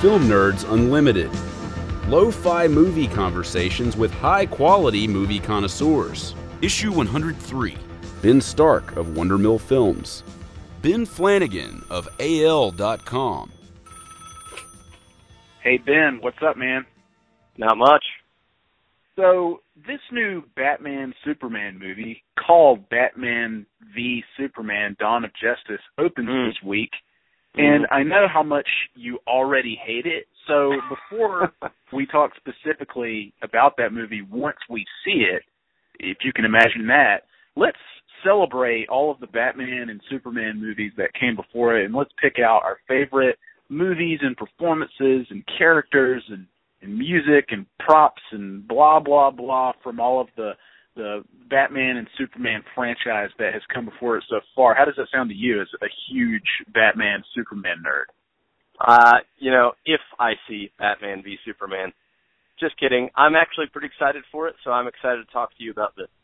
Film Nerds Unlimited. Lo-fi movie conversations with high-quality movie connoisseurs. Issue 103. Ben Stark of Wondermill Films. Ben Flanagan of AL.com. Hey, Ben, what's up, man? Not much. So, this new Batman-Superman movie, called Batman v Superman: Dawn of Justice, opens this week, and I know how much you already hate it, so before we talk specifically about that movie once we see it, if you can imagine that, let's celebrate all of the Batman and Superman movies that came before it, and let's pick out our favorite movies and performances and characters and music and props and blah, blah, blah from all of the Batman and Superman franchise that has come before it so far. How does that sound to you as a huge Batman-Superman nerd? If I see Batman v Superman. Just kidding. I'm actually pretty excited for it, so I'm excited to talk to you about this.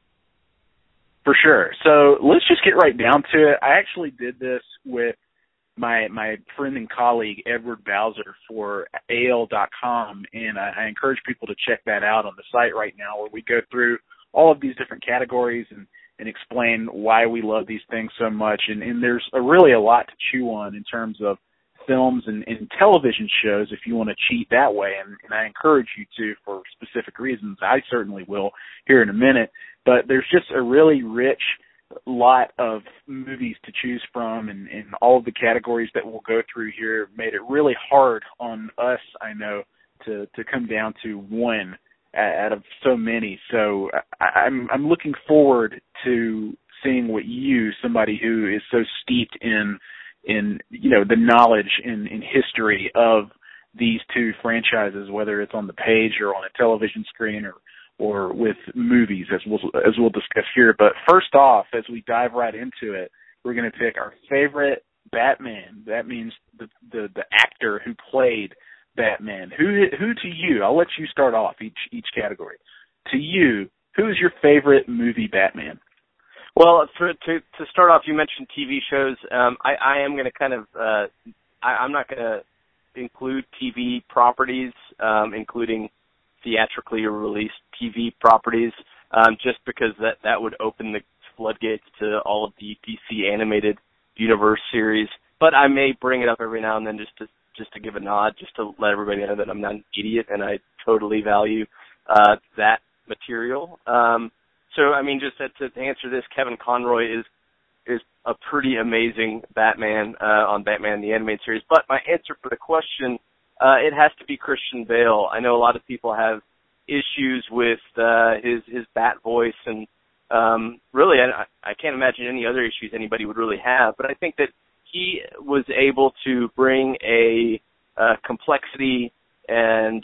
For sure. So let's just get right down to it. I actually did this with my friend and colleague, Edward Bowser, for AL.com, and I encourage people to check that out on the site right now, where we go through all of these different categories and explain why we love these things so much. And there's really a lot to chew on in terms of films and television shows if you want to cheat that way, and I encourage you to for specific reasons. I certainly will here in a minute, but there's just a really rich lot of movies to choose from, and all of the categories that we'll go through here made it really hard on us, I know, to come down to one out of so many. So I'm looking forward to seeing what you, somebody who is so steeped in the knowledge in history of these two franchises, whether it's on the page or on a television screen or with movies, as we'll discuss here. But first off, as we dive right into it, we're going to pick our favorite Batman. That means the actor who played Batman. Who to you? I'll let you start off each category. To you, who is your favorite movie Batman? Well, to start off, you mentioned TV shows. I am going to kind of I'm not going to include TV properties, including theatrically released TV properties, just because that would open the floodgates to all of the DC animated universe series. But I may bring it up every now and then just to give a nod, just to let everybody know that I'm not an idiot and I totally value that material. So, I mean, just to answer this, Kevin Conroy is a pretty amazing Batman on Batman the Animated Series. But my answer for the question, it has to be Christian Bale. I know a lot of people have issues with his Bat voice, and really, I can't imagine any other issues anybody would really have. But I think that he was able to bring a complexity and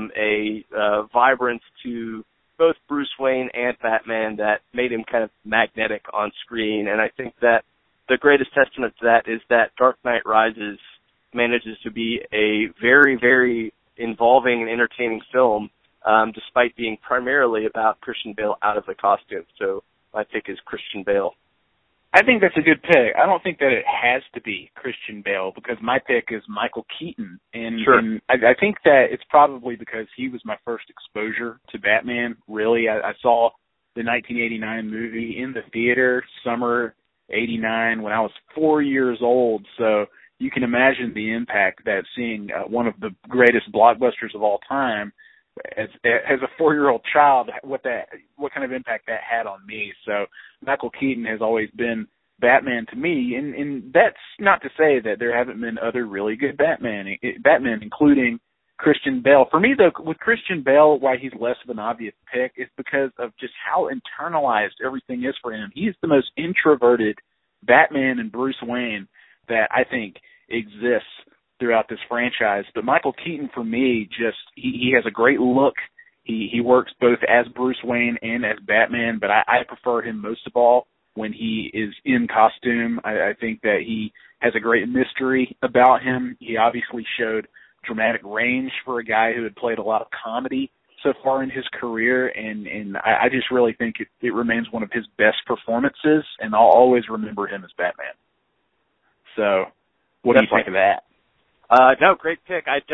a vibrance to both Bruce Wayne and Batman that made him kind of magnetic on screen. And I think that the greatest testament to that is that Dark Knight Rises manages to be a very, very involving and entertaining film, despite being primarily about Christian Bale out of the costume. So my pick is Christian Bale. I think that's a good pick. I don't think that it has to be Christian Bale, because my pick is Michael Keaton. And, sure. And I think that it's probably because he was my first exposure to Batman, really. I saw the 1989 movie in the theater, summer 89, when I was 4 years old. So you can imagine the impact that seeing one of the greatest blockbusters of all time as a 4-year-old child, what kind of impact that had on me. So Michael Keaton has always been Batman to me, and that's not to say that there haven't been other really good Batman, including Christian Bale. For me, though, with Christian Bale, why he's less of an obvious pick is because of just how internalized everything is for him. He's the most introverted Batman and Bruce Wayne that I think exists throughout this franchise. But Michael Keaton, for me, just he has a great look. He works both as Bruce Wayne and as Batman, but I prefer him most of all when he is in costume. I think that he has a great mystery about him. He obviously showed dramatic range for a guy who had played a lot of comedy so far in his career, and I just really think it remains one of his best performances, and I'll always remember him as Batman. So what do you think of that? No, great pick. I don't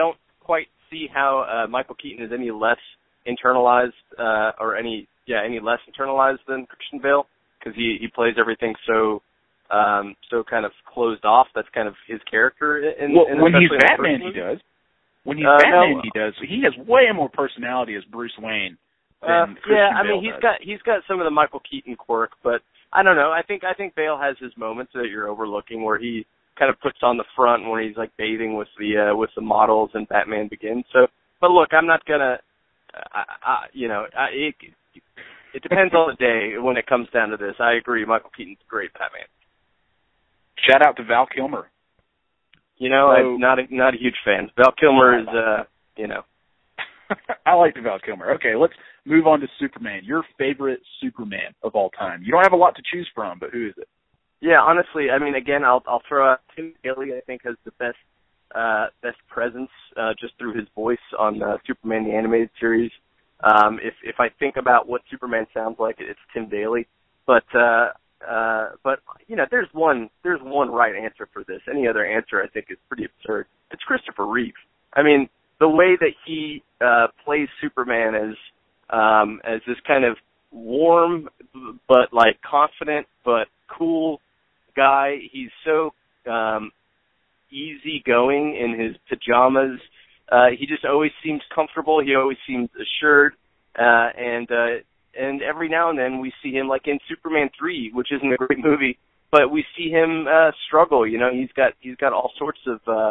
quite see how Michael Keaton is any less internalized any less internalized than Christian Bale, because he plays everything so kind of closed off. That's kind of his character. When he's Batman, he does. When he's Batman, he does. He has way more personality as Bruce Wayne than Christian Bale does. he's got some of the Michael Keaton quirk, but I don't know. I think Bale has his moments that you're overlooking where he kind of puts on the front when he's like bathing with the models and Batman Begins. So, but look, I'm not gonna, it depends on the day when it comes down to this. I agree, Michael Keaton's a great Batman. Shout out to Val Kilmer. I'm not a huge fan. Val Kilmer is, I like Val Kilmer. Okay, let's move on to Superman. Your favorite Superman of all time. You don't have a lot to choose from, but who is it? Yeah, honestly, I mean, again, I'll throw out Tim Daly. I think has the best presence just through his voice on Superman the Animated Series. If I think about what Superman sounds like, it's Tim Daly. But there's one right answer for this. Any other answer, I think, is pretty absurd. It's Christopher Reeve. I mean, the way that he plays Superman as this kind of warm but like confident but cool guy. He's so easygoing in his pajamas. He just always seems comfortable. He always seems assured. And every now and then we see him, like in Superman 3, which isn't a great movie, but we see him struggle. He's got all sorts of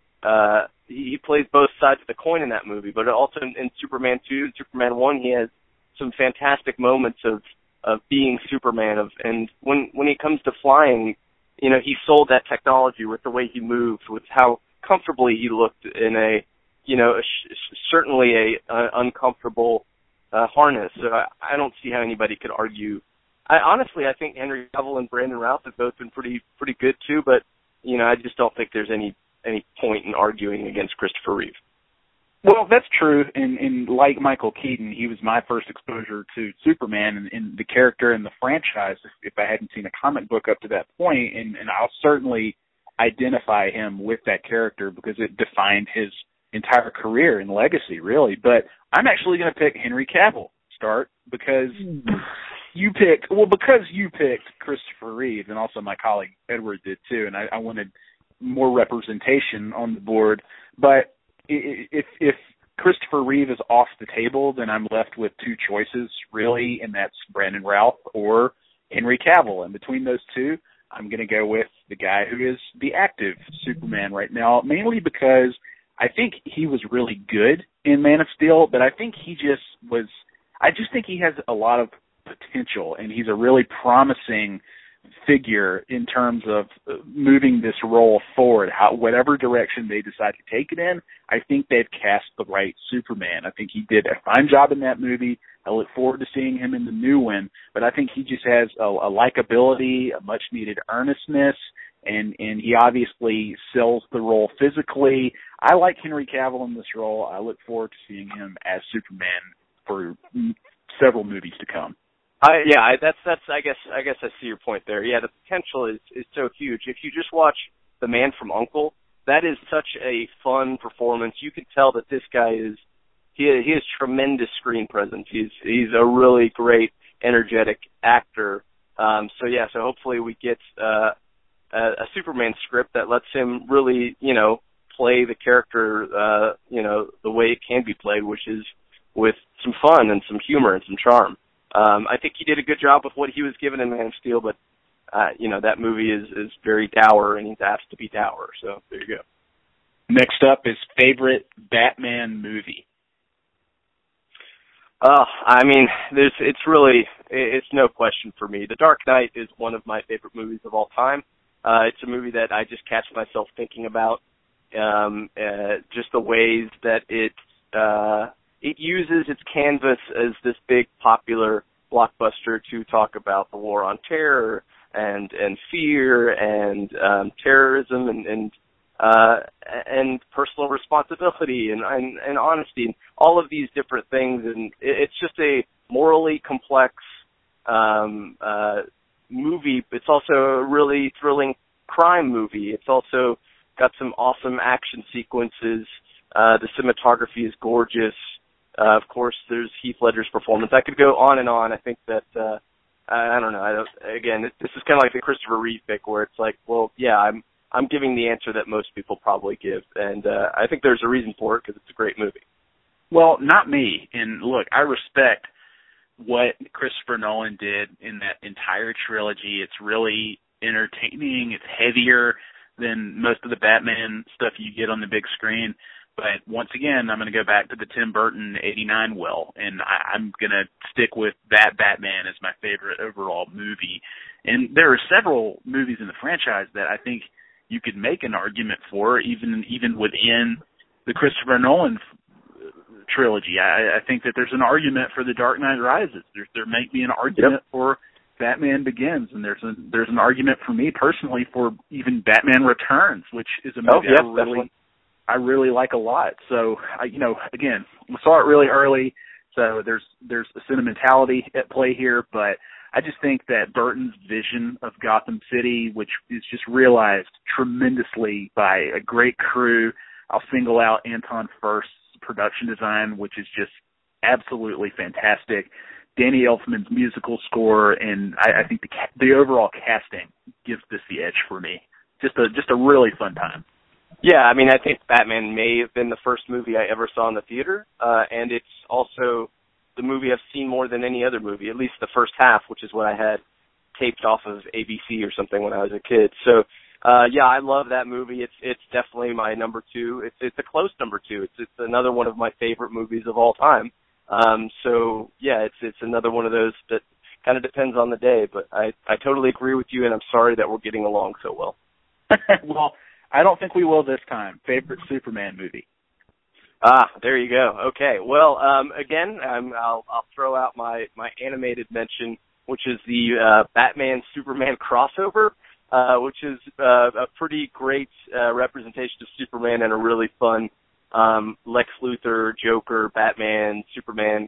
he plays both sides of the coin in that movie, but also in Superman 2 and Superman 1, he has some fantastic moments of being Superman. And when he comes to flying, he sold that technology with the way he moved, with how comfortably he looked in certainly a uncomfortable harness. So I don't see how anybody could argue. I think Henry Cavill and Brandon Routh have both been pretty good too, but I just don't think there's any point in arguing against Christopher Reeve. Well, that's true, and like Michael Keaton, he was my first exposure to Superman and the character and the franchise if I hadn't seen a comic book up to that point, and I'll certainly identify him with that character because it defined his entire career and legacy, really. But I'm actually going to pick Henry Cavill, because you picked Christopher Reeve, and also my colleague Edward did too, and I wanted more representation on the board. But if Christopher Reeve is off the table, then I'm left with two choices, really, and that's Brandon Routh or Henry Cavill. And between those two, I'm going to go with the guy who is the active Superman right now, mainly because I think he was really good in Man of Steel, but I think he think he has a lot of potential, and he's a really promising figure in terms of moving this role forward. Whatever direction they decide to take it in, I think they've cast the right Superman. I think he did a fine job in that movie. I look forward to seeing him in the new one, but I think he just has a likability, a much-needed earnestness, and he obviously sells the role physically. I like Henry Cavill in this role. I look forward to seeing him as Superman for several movies to come. I guess I see your point there. Yeah, the potential is so huge. If you just watch The Man from U.N.C.L.E., that is such a fun performance. You can tell that this guy he has tremendous screen presence. He's a really great, energetic actor. So hopefully we get a Superman script that lets him really, play the character, the way it can be played, which is with some fun and some humor and some charm. I think he did a good job with what he was given in Man of Steel, but, that movie is very dour, and he's asked to be dour. So there you go. Next up is favorite Batman movie. It's no question for me. The Dark Knight is one of my favorite movies of all time. It's a movie that I just catch myself thinking about, just the ways that it uses its canvas as this big popular blockbuster to talk about the war on terror and fear and terrorism and personal responsibility and honesty and all of these different things. And it's just a morally complex movie. It's also a really thrilling crime movie. It's also got some awesome action sequences. The cinematography is gorgeous. Of course, there's Heath Ledger's performance. I could go on and on. I think that, I don't know. Again, this is kind of like the Christopher Reeve pick where it's like, well, yeah, I'm giving the answer that most people probably give. And I think there's a reason for it because it's a great movie. Well, not me. And look, I respect what Christopher Nolan did in that entire trilogy. It's really entertaining. It's heavier than most of the Batman stuff you get on the big screen. But once again, I'm going to go back to the Tim Burton 89 well, and I'm going to stick with that Batman as my favorite overall movie. And there are several movies in the franchise that I think you could make an argument for, even within the Christopher Nolan trilogy. I think that there's an argument for The Dark Knight Rises. There may be an argument for Batman Begins, and there's an argument for me personally for even Batman Returns, which is a movie I really like a lot. So, again, we saw it really early, so there's a sentimentality at play here, but I just think that Burton's vision of Gotham City, which is just realized tremendously by a great crew. I'll single out Anton Furst's production design, which is just absolutely fantastic. Danny Elfman's musical score, and I think the overall casting gives this the edge for me. Just a really fun time. Yeah, I mean, I think Batman may have been the first movie I ever saw in the theater, and it's also the movie I've seen more than any other movie, at least the first half, which is what I had taped off of ABC or something when I was a kid. So, yeah, I love that movie. It's definitely my number two. It's a close number two. It's another one of my favorite movies of all time. So, yeah, it's another one of those that kind of depends on the day, but I totally agree with you, and I'm sorry that we're getting along so well. Well, I don't think we will this time. Favorite Superman movie? There you go. Okay. Well, again, I'll throw out my animated mention, which is the Batman Superman crossover, which is a pretty great representation of Superman and a really fun Lex Luthor, Joker, Batman, Superman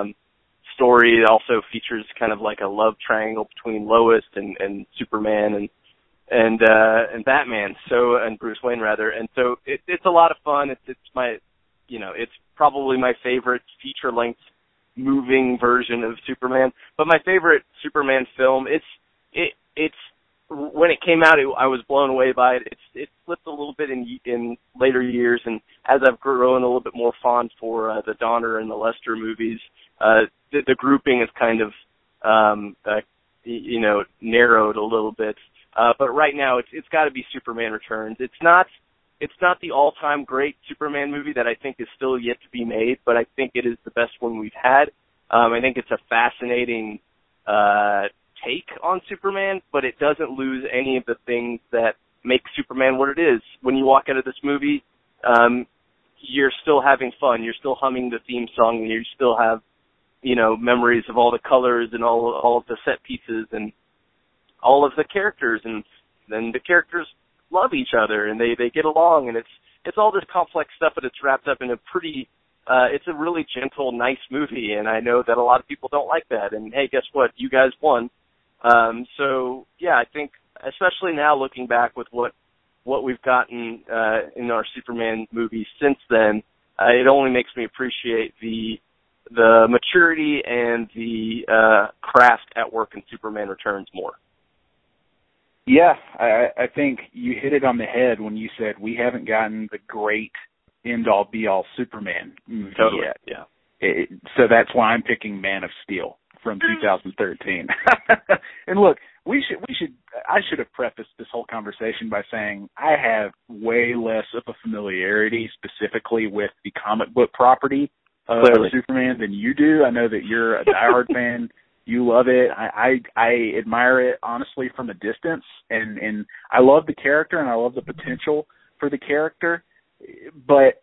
story. It also features kind of like a love triangle between Lois and Superman and Batman, and Bruce Wayne rather. And so it's a lot of fun. It's my, it's probably my favorite feature-length moving version of Superman. But my favorite Superman film, it's when it came out, I was blown away by it. It slipped a little bit in later years, and as I've grown a little bit more fond for the Donner and the Lester movies, the grouping is kind of narrowed a little bit. But right now, it's got to be Superman Returns. It's not the all-time great Superman movie that I think is still yet to be made, but I think it is the best one we've had. I think it's a fascinating take on Superman, but it doesn't lose any of the things that make Superman what it is. When you walk out of this movie, you're still having fun. You're still humming the theme song, and you still have, memories of all the colors and all of the set pieces and all of the characters, and then the characters love each other and they get along, and it's all this complex stuff, but it's wrapped up in a pretty it's a really gentle, nice movie, and I know that a lot of people don't like that, and hey, guess what? You guys won. So yeah, I think especially now looking back with what we've gotten in our Superman movies since then, it only makes me appreciate the maturity and the craft at work in Superman Returns more. Yeah, I think you hit it on the head when you said we haven't gotten the great end-all, be-all Superman movie yet. Yeah. So that's why I'm picking Man of Steel from 2013. And look, I should have prefaced this whole conversation by saying I have way less of a familiarity specifically with the comic book property of Superman than you do. I know that you're a diehard fan. You love it. I admire it, honestly, from a distance, and I love the character, and I love the potential for the character. But,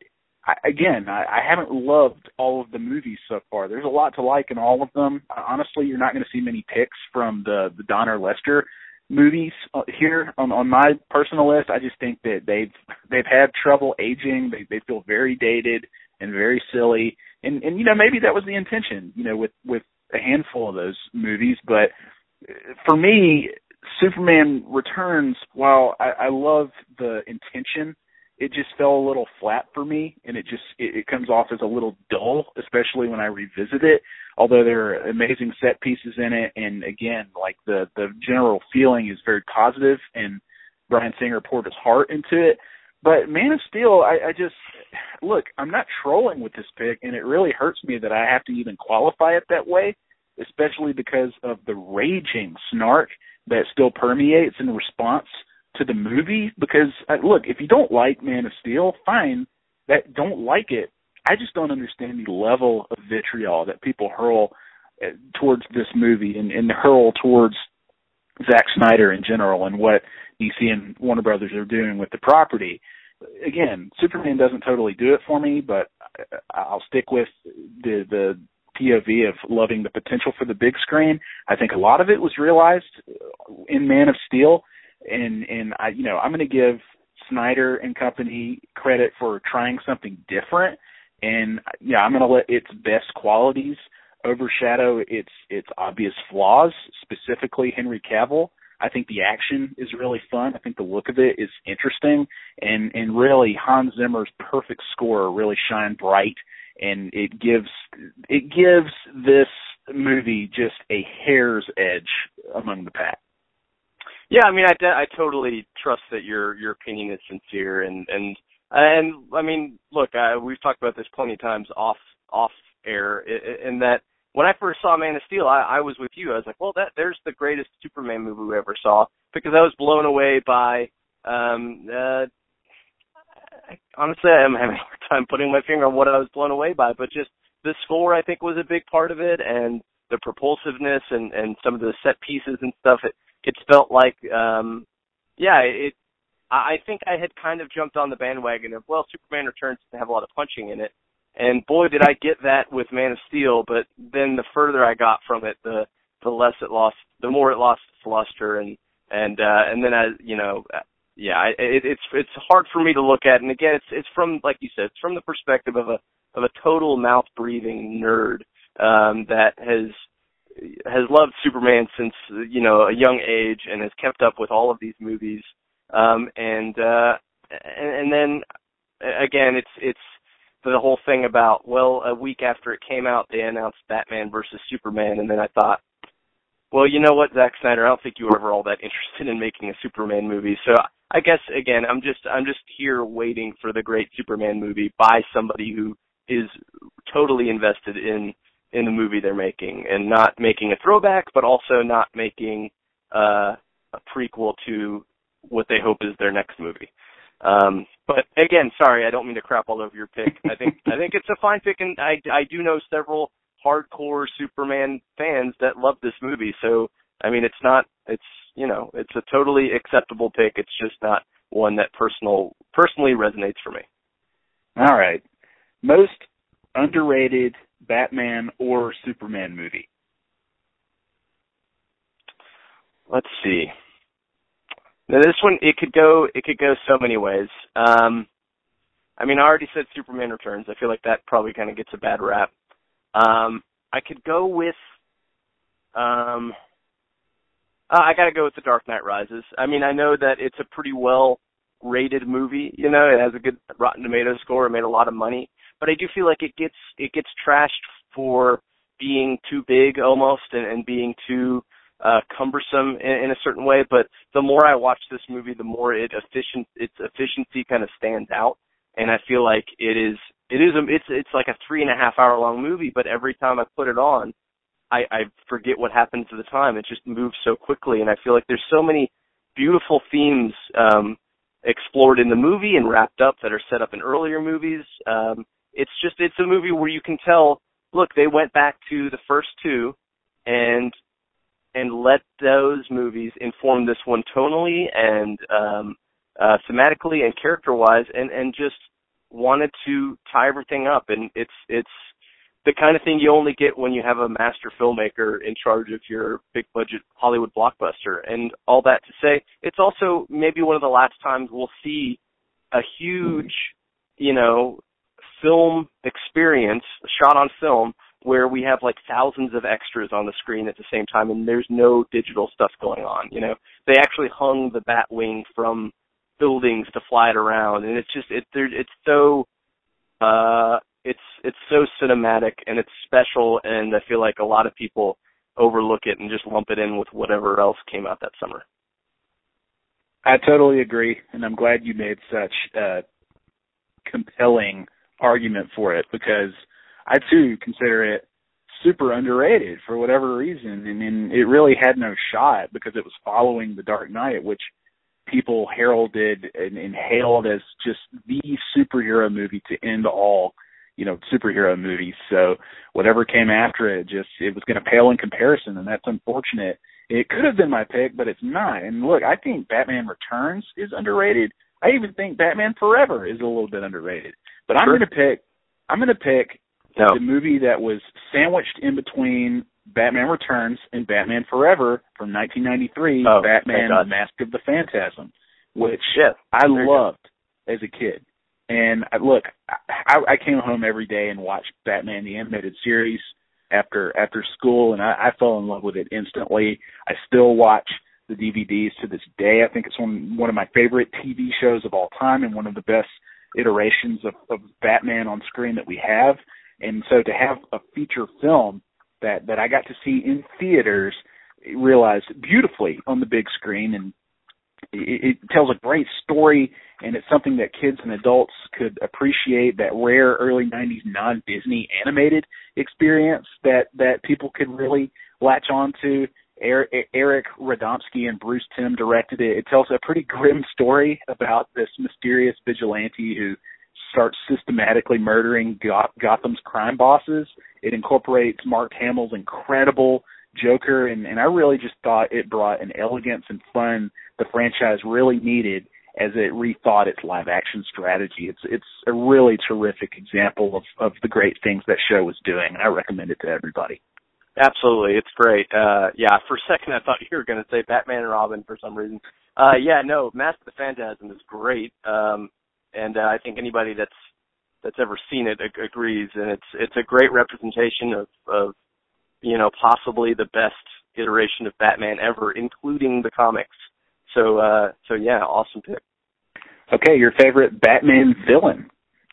I haven't loved all of the movies so far. There's a lot to like in all of them. Honestly, you're not going to see many picks from the Donner Lester movies here on my personal list. I just think that they've had trouble aging. They feel very dated and very silly. And maybe that was the intention, with a handful of those movies. But for me, Superman Returns, while I love the intention it just fell a little flat for me, and it comes off as a little dull, especially when I revisit it. Although there are amazing set pieces in it, and again, like the general feeling is very positive, and Bryan Singer poured his heart into it. But Man of Steel, I just look, I'm not trolling with this pick, and it really hurts me that I have to even qualify it that way, especially because of the raging snark that still permeates in response to the movie. Because look, if you don't like Man of Steel, fine, that don't like it. I just don't understand the level of vitriol that people hurl towards this movie and hurl towards Zack Snyder in general and what DC and Warner Brothers are doing with the property. Again, Superman doesn't totally do it for me, but I'll stick with the POV of loving the potential for the big screen. I think a lot of it was realized in Man of Steel, and I'm going to give Snyder and company credit for trying something different. And yeah, I'm going to let its best qualities overshadow its obvious flaws, specifically Henry Cavill. I think the action is really fun. I think the look of it is interesting, and really Hans Zimmer's perfect score really shined bright, and it gives this movie just a hair's edge among the pack. Yeah, I mean, I totally trust that your opinion is sincere, and I mean, look, we've talked about this plenty of times off air, in that when I first saw Man of Steel, I was with you. I was like, well, there's the greatest Superman movie we ever saw, because I was blown away by, honestly, I'm having a hard time putting my finger on what I was blown away by, but just the score, I think, was a big part of it, and the propulsiveness and some of the set pieces and stuff. It felt like, I think I had kind of jumped on the bandwagon of, well, Superman Returns doesn't have a lot of punching in it. And boy, did I get that with Man of Steel, but then the further I got from it, the less it lost, the more it lost its luster, and then it's hard for me to look at. And again, it's from, like you said, it's from the perspective of a total mouth breathing nerd that has loved Superman since a young age and has kept up with all of these movies, and then again, it's the whole thing about, well, a week after it came out, they announced Batman versus Superman, and then I thought, well, you know what, Zack Snyder, I don't think you were ever all that interested in making a Superman movie. So I guess, again, I'm just here waiting for the great Superman movie by somebody who is totally invested in the movie they're making, and not making a throwback, but also not making a prequel to what they hope is their next movie. But again, sorry, I don't mean to crap all over your pick. I think it's a fine pick, and I do know several hardcore Superman fans that love this movie. So I mean, it's a totally acceptable pick. It's just not one that personally resonates for me. All right, most underrated Batman or Superman movie? Let's see. Now this one, it could go so many ways. I mean, I already said Superman Returns. I feel like that probably kind of gets a bad rap. I could go with, I got to go with The Dark Knight Rises. I mean, I know that it's a pretty well-rated movie. It has a good Rotten Tomatoes score. It made a lot of money. But I do feel like it gets trashed for being too big almost, and being too cumbersome in a certain way. But the more I watch this movie, the more its efficiency kind of stands out. And I feel like it's like a 3.5 hour long movie, but every time I put it on, I forget what happened to the time. It just moves so quickly, and I feel like there's so many beautiful themes explored in the movie and wrapped up that are set up in earlier movies. It's a movie where you can tell, look, they went back to the first two and let those movies inform this one tonally and thematically and character-wise, and just wanted to tie everything up. And it's the kind of thing you only get when you have a master filmmaker in charge of your big-budget Hollywood blockbuster. And all that to say, it's also maybe one of the last times we'll see a huge, film experience shot on film where we have like thousands of extras on the screen at the same time, and there's no digital stuff going on. They actually hung the Batwing from buildings to fly it around, and it's so it's so cinematic and it's special, and I feel like a lot of people overlook it and just lump it in with whatever else came out that summer. I totally agree, and I'm glad you made such a compelling argument for it, because I too consider it super underrated for whatever reason, and it really had no shot because it was following The Dark Knight, which people heralded and hailed as just the superhero movie to end all, superhero movies. So whatever came after it, it was going to pale in comparison, and that's unfortunate. It could have been my pick, but it's not. And look, I think Batman Returns is underrated. I even think Batman Forever is a little bit underrated. But sure. I'm going to pick the movie that was sandwiched in between Batman Returns and Batman Forever from 1993, Batman Mask of the Phantasm, which I loved as a kid. And look, I came home every day and watched Batman the Animated Series after school, and I fell in love with it instantly. I still watch the DVDs to this day. I think it's one of my favorite TV shows of all time and one of the best iterations of Batman on screen that we have. And so to have a feature film that I got to see in theaters realized beautifully on the big screen, and it tells a great story, and it's something that kids and adults could appreciate, that rare early 90s non-Disney animated experience that people could really latch on to. Eric Radomski and Bruce Timm directed it. It tells a pretty grim story about this mysterious vigilante who starts systematically murdering Gotham's crime bosses. It incorporates Mark Hamill's incredible Joker, and I really just thought it brought an elegance and fun the franchise really needed as it rethought its live-action strategy. It's a really terrific example of the great things that show was doing, and I recommend it to everybody. Absolutely, it's great. Yeah, for a second I thought you were going to say Batman and Robin for some reason. Mask of the Phantasm is great, and I think anybody that's ever seen it agrees, and it's a great representation of possibly the best iteration of Batman ever, including the comics. So yeah, awesome pick. Okay, your favorite Batman villain?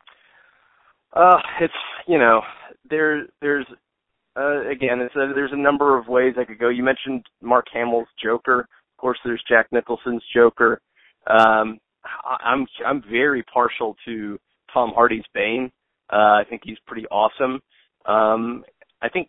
There's a number of ways I could go. You mentioned Mark Hamill's Joker. Of course, there's Jack Nicholson's Joker. I'm very partial to Tom Hardy's Bane. I think he's pretty awesome. I think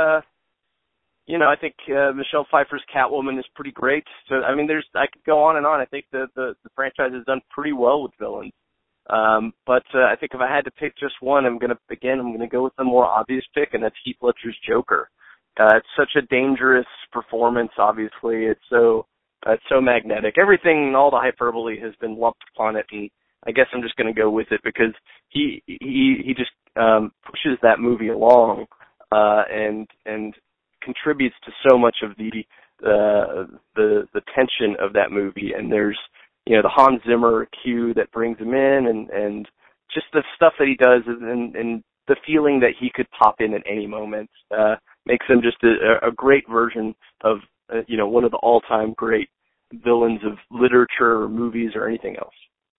Michelle Pfeiffer's Catwoman is pretty great. So I could go on and on. I think the franchise has done pretty well with villains. But I think if I had to pick just one, I'm gonna go with the more obvious pick, and that's Heath Ledger's Joker. It's such a dangerous performance. Obviously, it's so magnetic. Everything, all the hyperbole has been lumped upon it, and I guess I'm just gonna go with it because he just pushes that movie along and contributes to so much of the tension of that movie. And there's the Hans Zimmer cue that brings him in, and just the stuff that he does, and the feeling that he could pop in at any moment makes him just a great version of one of the all-time great villains of literature or movies or anything else.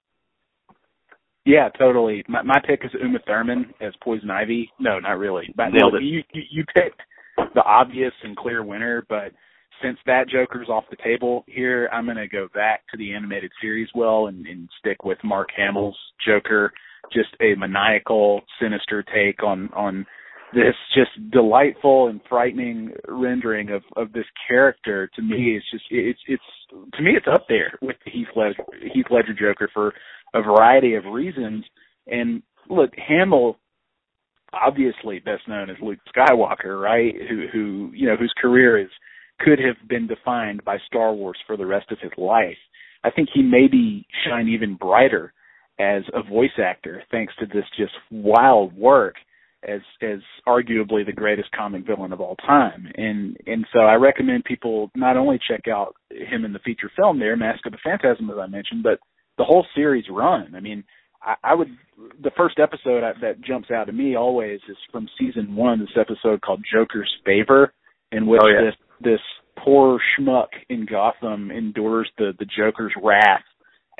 Yeah, totally. My pick is Uma Thurman as Poison Ivy. No, not really. Nailed it. You picked the obvious and clear winner, but since that Joker's off the table here, I'm going to go back to the animated series and stick with Mark Hamill's Joker. Just a maniacal, sinister take on this just delightful and frightening rendering of this character. To me, it's up there with the Heath Ledger Joker for a variety of reasons. And look, Hamill, obviously best known as Luke Skywalker, right? Whose career could have been defined by Star Wars for the rest of his life. I think he maybe shine even brighter as a voice actor thanks to this just wild work as arguably the greatest comic villain of all time. And so I recommend people not only check out him in the feature film there, Mask of the Phantasm, as I mentioned, but the whole series run. I mean, the first episode that jumps out to me always is from season 1, this episode called Joker's Favor, in which this poor schmuck in Gotham endures the Joker's wrath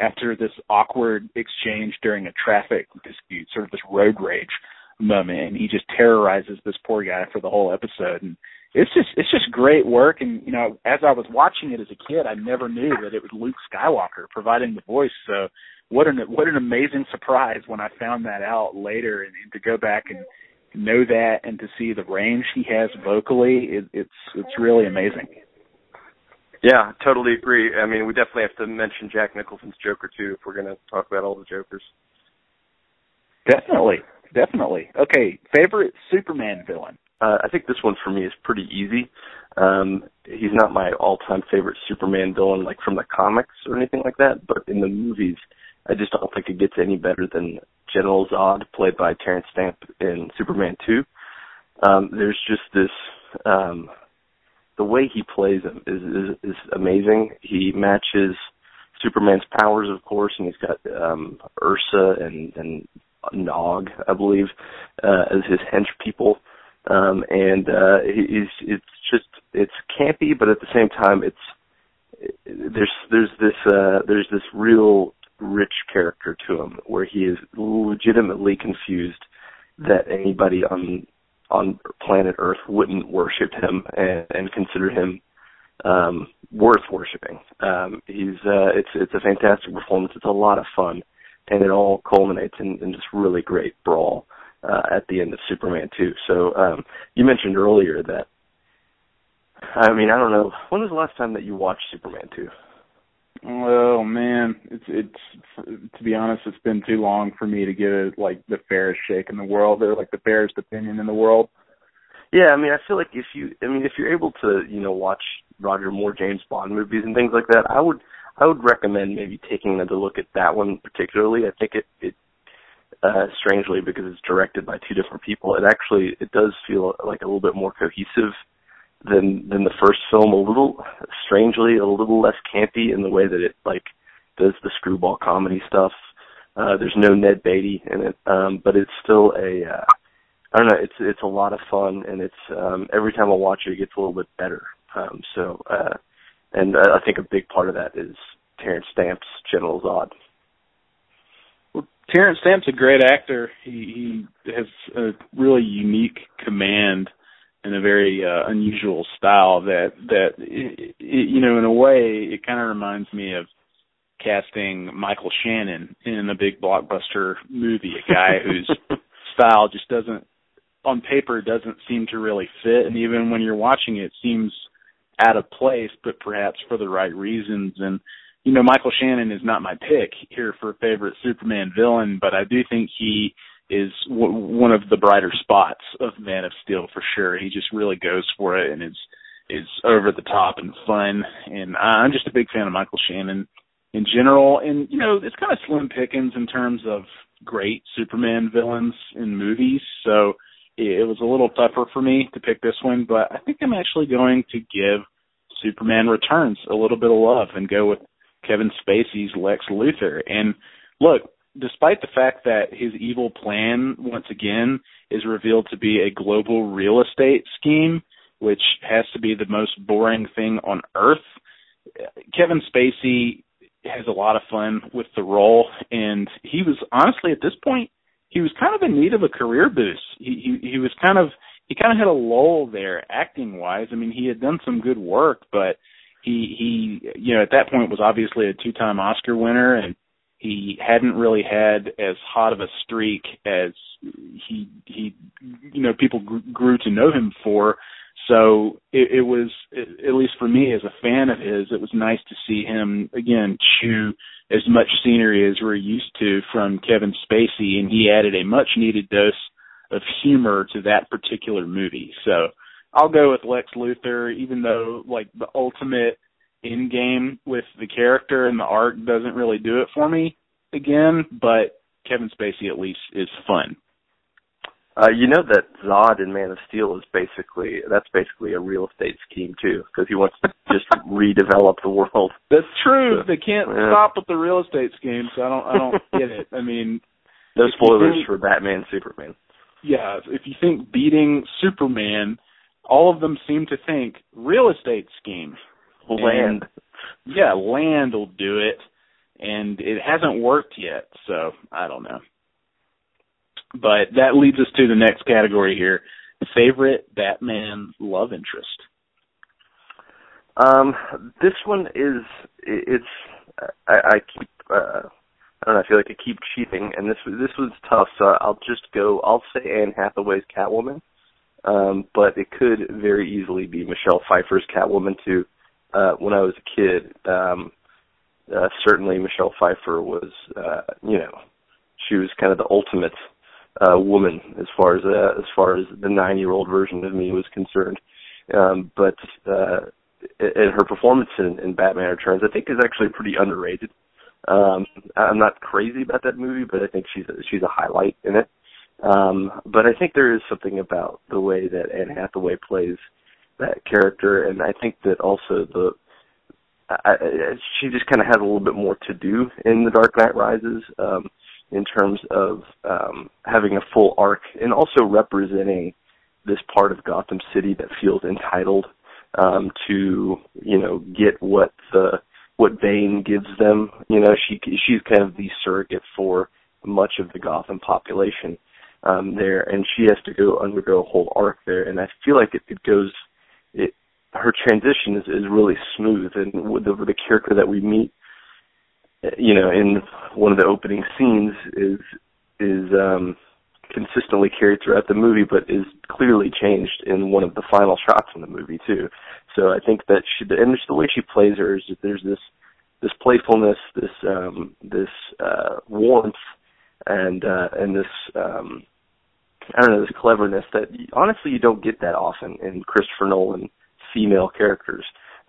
after this awkward exchange during a traffic dispute, sort of this road rage moment, and he just terrorizes this poor guy for the whole episode. And it's just great work. And as I was watching it as a kid, I never knew that it was Luke Skywalker providing the voice. So what an amazing surprise when I found that out later, and to go back and know that and to see the range he has vocally, it's really amazing. Yeah, totally agree. I mean, we definitely have to mention Jack Nicholson's Joker too if we're going to talk about all the Jokers. Definitely. Okay, favorite Superman villain? I think this one for me is pretty easy. He's not my all-time favorite Superman villain, like from the comics or anything like that, but in the movies, I just don't think it gets any better than General Zod, played by Terrence Stamp in Superman 2. There's just this, the way he plays him is amazing. He matches Superman's powers, of course, and he's got Ursa and Nog, I believe, as his hench people. It's campy, but at the same time, there's this real rich character to him where he is legitimately confused that anybody on planet Earth wouldn't worship him and consider him worth worshiping. It's a fantastic performance. It's a lot of fun, and it all culminates in this really great brawl at the end of Superman 2. So you mentioned earlier that, I mean, I don't know, when was the last time that you watched Superman 2? Oh man, it's to be honest, it's been too long for me to give it like the fairest shake in the world, or like the fairest opinion in the world. Yeah, I mean, I feel like if you're able to, watch Roger Moore James Bond movies and things like that, I would recommend maybe taking another look at that one particularly. I think it strangely, because it's directed by two different people, it does feel like a little bit more cohesive than the first film, a little less campy in the way that it like does the screwball comedy stuff. There's no Ned Beatty in it, but it's still I don't know, it's a lot of fun, and it's every time I watch it, it gets a little bit better. And I think a big part of that is Terrence Stamp's General Zod. Well, Terrence Stamp's a great actor. He has a really unique command and a very unusual style that in a way, it kind of reminds me of casting Michael Shannon in a big blockbuster movie, a guy whose style just on paper doesn't seem to really fit, and even when you're watching it seems out of place, but perhaps for the right reasons. And Michael Shannon is not my pick here for favorite Superman villain, but I do think he is one of the brighter spots of Man of Steel for sure. He just really goes for it and is over the top and fun. And I'm just a big fan of Michael Shannon in general. And, it's kind of slim pickings in terms of great Superman villains in movies. So it was a little tougher for me to pick this one, but I think I'm actually going to give Superman Returns a little bit of love and go with Kevin Spacey's Lex Luthor. And look, despite the fact that his evil plan, once again, is revealed to be a global real estate scheme, which has to be the most boring thing on earth, Kevin Spacey has a lot of fun with the role, and he was, honestly, at this point, he was kind of in need of a career boost. He kind of had a lull there acting-wise. I mean, he had done some good work, but he at that point was obviously a two-time Oscar winner, and he hadn't really had as hot of a streak as he people grew to know him for. So it was, at least for me as a fan of his, it was nice to see him, again, chew as much scenery as we're used to from Kevin Spacey, and he added a much-needed dose of humor to that particular movie. So I'll go with Lex Luthor, even though, like, the ultimate end game with the character and the arc doesn't really do it for me again, but Kevin Spacey at least is fun. That Zod in Man of Steel is basically a real estate scheme too, because he wants to just redevelop the world. That's true. So, they can't stop with the real estate scheme, so I don't get it. I mean, no spoilers for Batman, Superman. Yeah, if you think beating Superman, all of them seem to think real estate scheme. Land. Land will do it. and it hasn't worked yet, so I don't know. But that leads us to the next category here, favorite Batman love interest. This one is, I keep, I don't know, I feel like I keep cheating, and this was tough, so I'll say Anne Hathaway's Catwoman, but it could very easily be Michelle Pfeiffer's Catwoman too. When I was a kid, certainly Michelle Pfeiffer was, she was kind of the ultimate woman as far as the 9-year-old version of me was concerned. But her performance in Batman Returns, I think, is actually pretty underrated. I'm not crazy about that movie, but I think she's a highlight in it. But I think there is something about the way that Anne Hathaway plays that character, and I think that also she just kind of has a little bit more to do in The Dark Knight Rises, in terms of having a full arc and also representing this part of Gotham City that feels entitled to, get what Bane gives them. She's kind of the surrogate for much of the Gotham population there, and she has to undergo a whole arc there. And I feel like her transition is really smooth, and the character that we meet, in one of the opening scenes is consistently carried throughout the movie, but is clearly changed in one of the final shots in the movie too. So I think that and just the way she plays her is there's this playfulness, this warmth, and this this cleverness that honestly you don't get that often in Christopher Nolan female characters.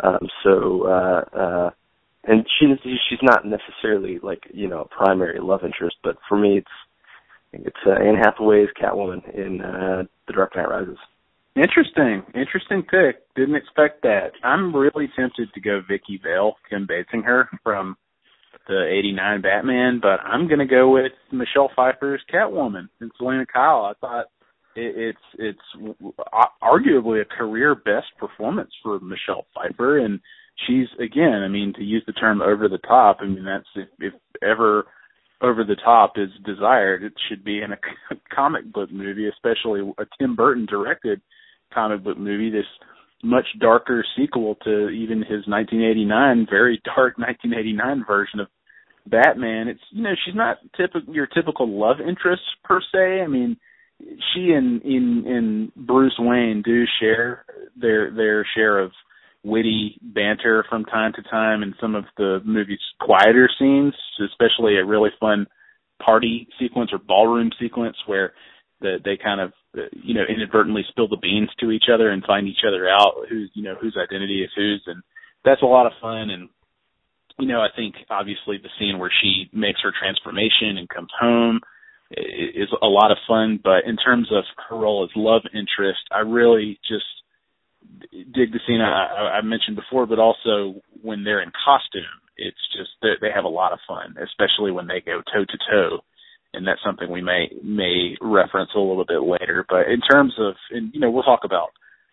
And she's not necessarily a primary love interest, but for me it's Anne Hathaway's Catwoman in The Dark Knight Rises. Interesting pick. Didn't expect that. I'm really tempted to go Vicky Vale, Kim Basinger from the '89 Batman, but I'm going to go with Michelle Pfeiffer's Catwoman and Selena Kyle. I thought it's arguably a career best performance for Michelle Pfeiffer, and she's, again, to use the term over the top, that's if ever over the top is desired, it should be in a comic book movie, especially a Tim Burton directed comic book movie, this much darker sequel to even his 1989, very dark 1989 version of Batman. It's, she's not your typical love interest per se. She and Bruce Wayne do share their share of witty banter from time to time in some of the movie's quieter scenes, especially a really fun party sequence or ballroom sequence where they kind of, inadvertently spill the beans to each other and find each other out whose identity is whose. And that's a lot of fun. And, I think obviously the scene where she makes her transformation and comes home is a lot of fun. But in terms of her role as love interest, I really just dig the scene I mentioned before, but also when they're in costume, it's just they have a lot of fun, especially when they go toe to toe, and that's something we may reference a little bit later. But in terms of, we'll talk about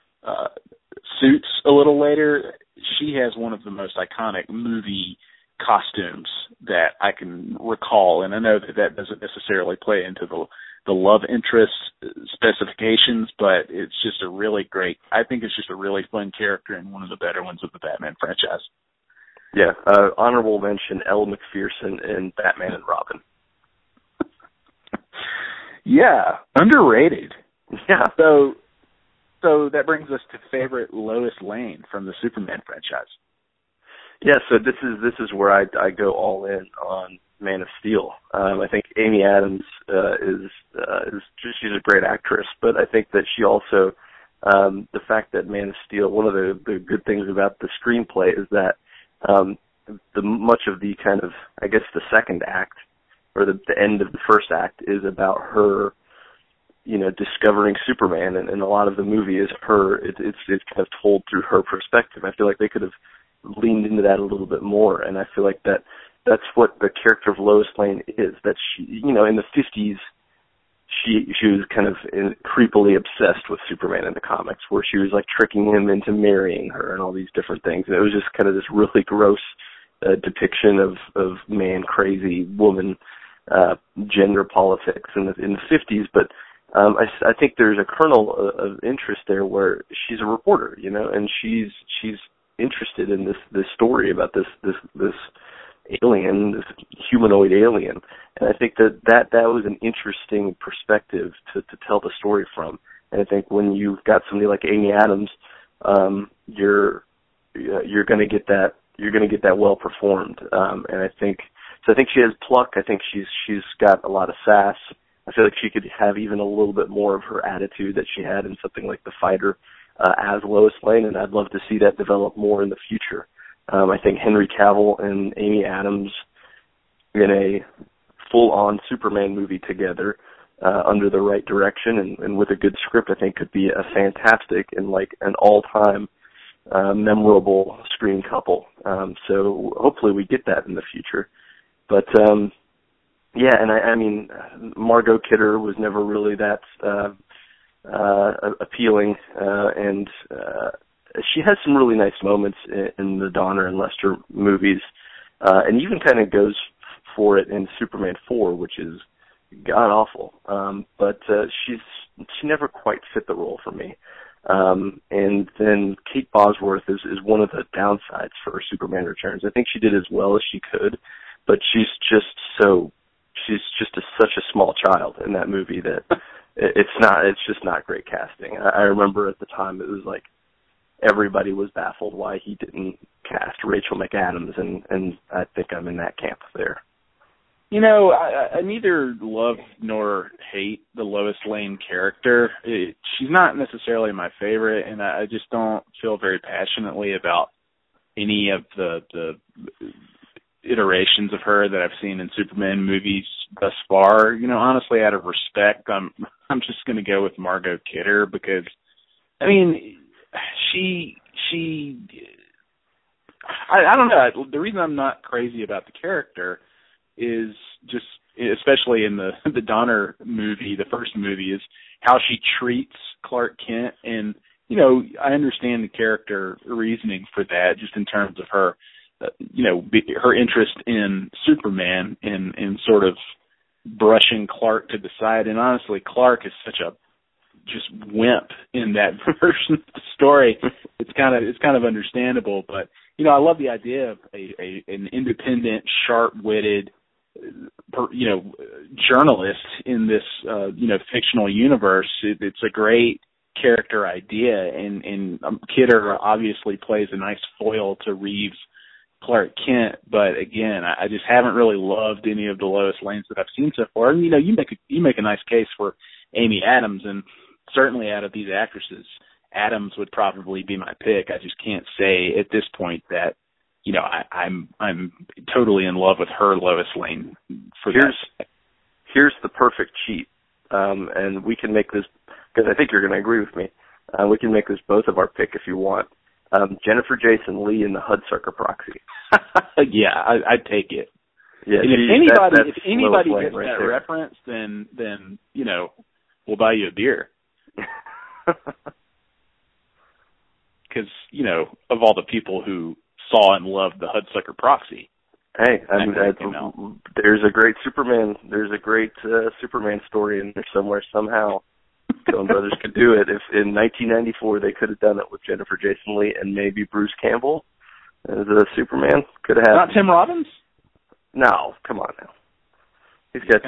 suits a little later. She has one of the most iconic movie costumes that I can recall, and I know that doesn't necessarily play into the love interest specifications, but it's just I think it's just a really fun character and one of the better ones of the Batman franchise. Yeah, honorable mention, Elle Macpherson in Batman and Robin. Yeah, underrated. Yeah. So that brings us to favorite Lois Lane from the Superman franchise. Yeah, so this is where I go all in on Man of Steel. I think Amy Adams she's a great actress, but I think that she also the fact that Man of Steel, one of the good things about the screenplay is that the much of the kind of, I guess, the second act or the end of the first act is about her, discovering Superman, and a lot of the movie is her. It's kind of told through her perspective. I feel like they could have leaned into that a little bit more, and I feel like that's what the character of Lois Lane is. That she, in the 50s, she was kind of creepily obsessed with Superman in the comics, where she was like tricking him into marrying her and all these different things. And it was just kind of this really gross depiction of man crazy woman gender politics in the 50s, but I think there's a kernel of interest there where she's a reporter, and she's interested in this story about this alien, this humanoid alien, and I think that was an interesting perspective to tell the story from. And I think when you've got somebody like Amy Adams, you're going to get that. You're going to get that well performed, and I think she has pluck. I think she's got a lot of sass. I feel like she could have even a little bit more of her attitude that she had in something like The Fighter as Lois Lane, and I'd love to see that develop more in the future. I think Henry Cavill and Amy Adams in a full-on Superman movie together under the right direction and with a good script, I think could be a fantastic and like an all-time memorable screen couple. So hopefully we get that in the future. But yeah, and I mean, Margot Kidder was never really that appealing, and she has some really nice moments in the Donner and Lester movies, and even kind of goes for it in Superman 4, which is god awful. But she never quite fit the role for me. And then Kate Bosworth is one of the downsides for Superman Returns. I think she did as well as she could, but she's just such a small child in that movie that it's just not great casting. I remember at the time it was like everybody was baffled why he didn't cast Rachel McAdams, and I think I'm in that camp there. I neither love nor hate the Lois Lane character. She's not necessarily my favorite, and I just don't feel very passionately about any of the iterations of her that I've seen in Superman movies thus far. Honestly, out of respect, I'm just going to go with Margot Kidder because, I mean, I don't know. The reason I'm not crazy about the character is just, especially in the Donner movie, the first movie, is how she treats Clark Kent. And, I understand the character reasoning for that, just in terms of her, her interest in Superman and sort of brushing Clark to the side. And honestly, Clark is such a just wimp in that version of the story. It's kind of understandable, but I love the idea of an independent, sharp-witted, journalist in this fictional universe. It's a great character idea, and Kidder obviously plays a nice foil to Reeves' Clark Kent, but again, I just haven't really loved any of the Lois Lanes that I've seen so far. And you make a nice case for Amy Adams, and certainly out of these actresses, Adams would probably be my pick. I just can't say at this point that I'm totally in love with her Lois Lane. Here's the perfect cheat, and we can make this because I think you're going to agree with me. We can make this both of our pick if you want. Jennifer Jason Leigh in the Hudsucker Proxy. Yeah, I'd take it. Yeah, and if anybody Lane gets right that there. reference, then we'll buy you a beer. Because of all the people who saw and loved the Hudsucker Proxy. Hey, there's a great Superman. There's a great Superman story in there somewhere. Somehow, Coen Brothers could do it. If in 1994 they could have done it with Jennifer Jason Leigh and maybe Bruce Campbell as a Superman, could have. Not Tim Robbins? No, come on now. He's got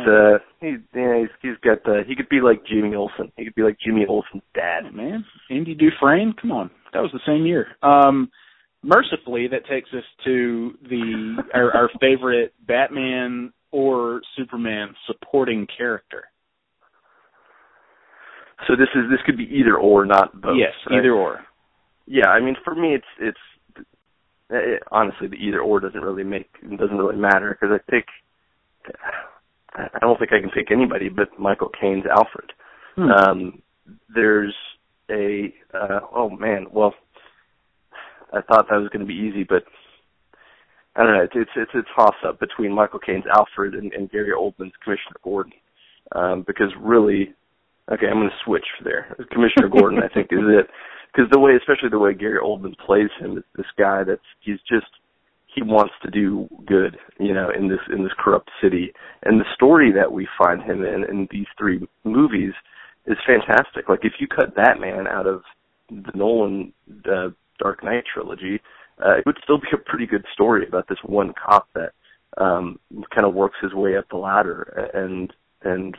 he could be like Jimmy Olsen. He could be like Jimmy Olsen's dad. Oh, man, Andy Dufresne. Come on, that was the same year. Mercifully, that takes us to our favorite Batman or Superman supporting character. So this could be either or, not both. Yes, right? either or. Yeah, I mean, for me, it's honestly the either or doesn't really matter because I don't think I can pick anybody but Michael Caine's Alfred. There's a I thought that was going to be easy, but I don't know. It's a toss-up between Michael Caine's Alfred and Gary Oldman's Commissioner Gordon, because really, okay, I'm going to switch there. Commissioner Gordon, I think, is it, because especially the way Gary Oldman plays him, is this guy he's he wants to do good, you know, in this corrupt city. And the story that we find him in these three movies is fantastic. Like, if you cut Batman out of the Nolan Dark Knight trilogy, it would still be a pretty good story about this one cop that kind of works his way up the ladder and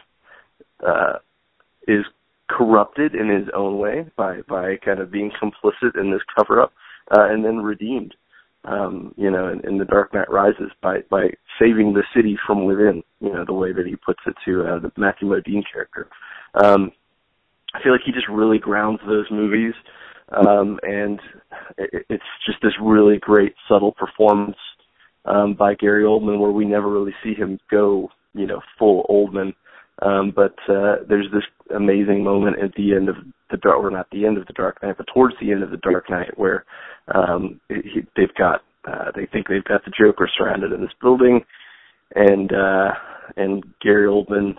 is corrupted in his own way by kind of being complicit in this cover-up, and then redeemed, you know, in The Dark Knight Rises by saving the city from within, you know, the way that he puts it to the Matthew Modine character. I feel like he just really grounds those movies, and it's just this really great subtle performance by Gary Oldman, where we never really see him go, you know, full Oldman. But there's this amazing moment at the end of the Dark, or not the end of the Dark Knight, but towards the end of the Dark Knight, where they think they've got the Joker surrounded in this building, and Gary Oldman,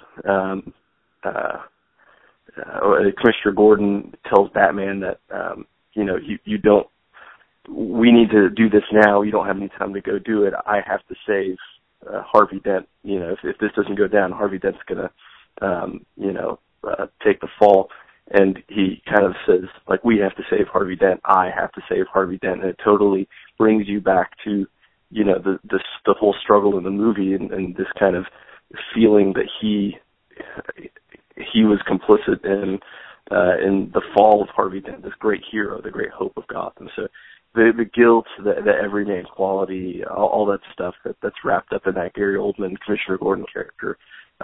Commissioner Gordon tells Batman that you know, you don't. We need to do this now. You don't have any time to go do it. I have to save Harvey Dent. You know, if this doesn't go down, Harvey Dent's gonna, you know, take the fall. And he kind of says, like, we have to save Harvey Dent. I have to save Harvey Dent. And it totally brings you back to, you know, the whole struggle in the movie, and this kind of feeling that he was complicit in the fall of Harvey Dent, this great hero, the great hope of Gotham. So the guilt, the everyman quality, all that stuff that's wrapped up in that Gary Oldman, Commissioner Gordon character,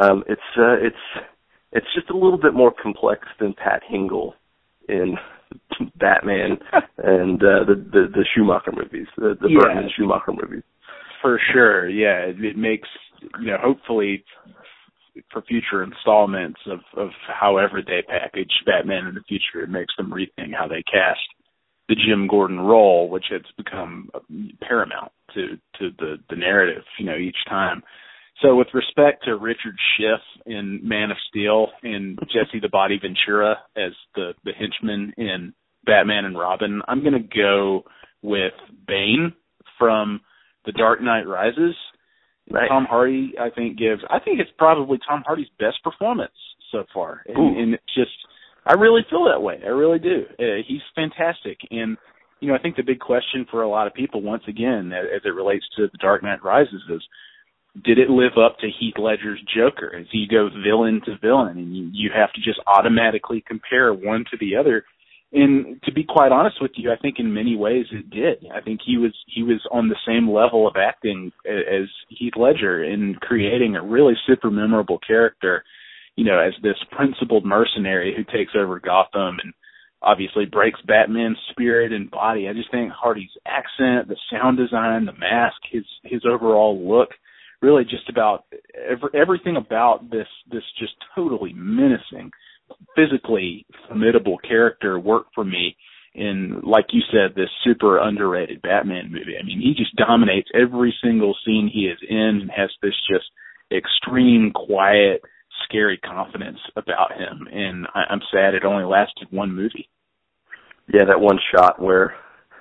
it's just a little bit more complex than Pat Hingle in Batman and the Schumacher movies, the Burton and Schumacher movies. For sure, yeah. It makes, you know, hopefully for future installments of however they package Batman in the future, it makes them rethink how they cast the Jim Gordon role, which has become paramount to the narrative, you know, each time. So with respect to Richard Schiff in Man of Steel and Jesse the Body Ventura as the henchman in Batman and Robin, I'm going to go with Bane from The Dark Knight Rises. Right. Tom Hardy, I think it's probably Tom Hardy's best performance so far. And it's just, I really feel that way. I really do. He's fantastic. And, you know, I think the big question for a lot of people, once again, as it relates to The Dark Knight Rises, is, did it live up to Heath Ledger's Joker? As you go villain to villain, and you have to just automatically compare one to the other. And to be quite honest with you, I think in many ways it did. I think he was on the same level of acting as Heath Ledger in creating a really super memorable character, you know, as this principled mercenary who takes over Gotham and obviously breaks Batman's spirit and body. I just think Hardy's accent, the sound design, the mask, his overall look, really just about everything about this just totally menacing, physically formidable character worked for me in, like you said, this super underrated Batman movie. I mean, he just dominates every single scene he is in and has this just extreme, quiet, scary confidence about him. And I'm sad it only lasted one movie. Yeah, that one shot where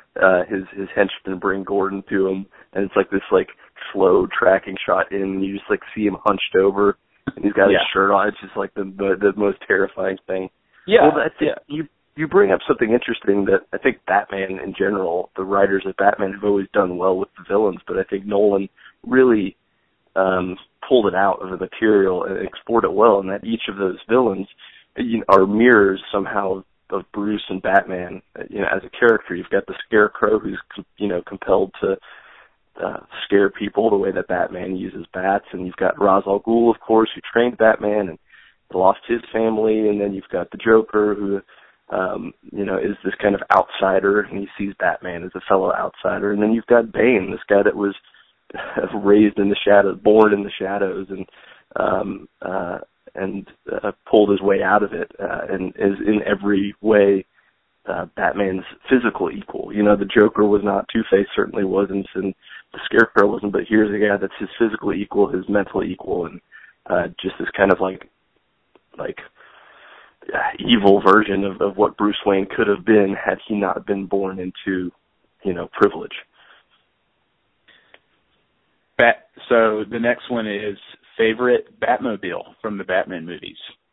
his henchmen bring Gordon to him, and it's like this like slow tracking shot in, and you just like see him hunched over, and he's got his shirt on. It's just like the most terrifying thing. Yeah. Well, you bring up something interesting that I think Batman in general, the writers of Batman have always done well with the villains, but I think Nolan really pulled it out of the material and explored it well, and that each of those villains, you know, are mirrors somehow of Bruce and Batman. You know, as a character, you've got the Scarecrow who's, you know, compelled to scare people the way that Batman uses bats, and you've got Ra's al Ghul, of course, who trained Batman and lost his family, and then you've got the Joker who, you know, is this kind of outsider, and he sees Batman as a fellow outsider, and then you've got Bane, this guy that was raised in the shadows, born in the shadows, and pulled his way out of it, and is in every way Batman's physical equal. You know, the Joker was not, Two-Face certainly wasn't, and the Scarecrow wasn't, but here's a guy that's his physical equal, his mental equal, and just this kind of like evil version of what Bruce Wayne could have been had he not been born into, you know, privilege. So the next one is favorite Batmobile from the Batman movies.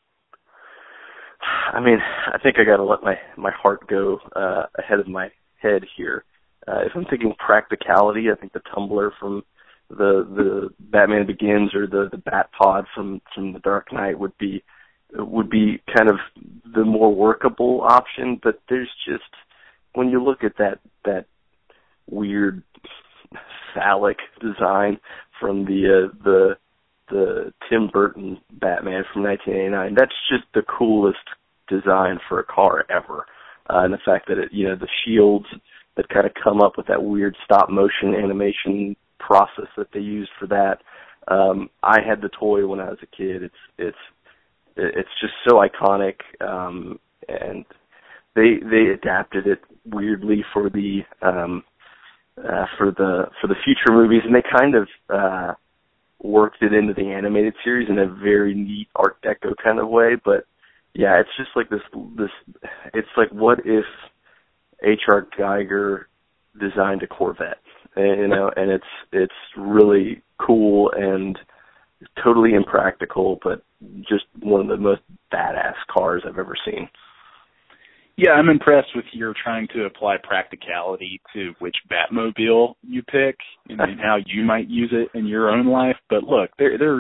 I mean, I think I got to let my heart go ahead of my head here. If I'm thinking practicality, I think the Tumbler from the Batman Begins or the Batpod from The Dark Knight would be kind of the more workable option. But there's just, when you look at that weird phallic design from the Tim Burton Batman from 1989, that's just the coolest design for a car ever. And the fact that the shields that kind of come up with that weird stop motion animation process that they used for that. I had the toy when I was a kid. It's just so iconic, and they adapted it weirdly for the future movies, and they kind of worked it into the animated series in a very neat Art Deco kind of way. But yeah, it's just like this. It's like, what if H.R. Giger designed a Corvette? And it's really cool and totally impractical, but just one of the most badass cars I've ever seen. Yeah, I'm impressed with your trying to apply practicality to which Batmobile you pick and how you might use it in your own life. But look, there's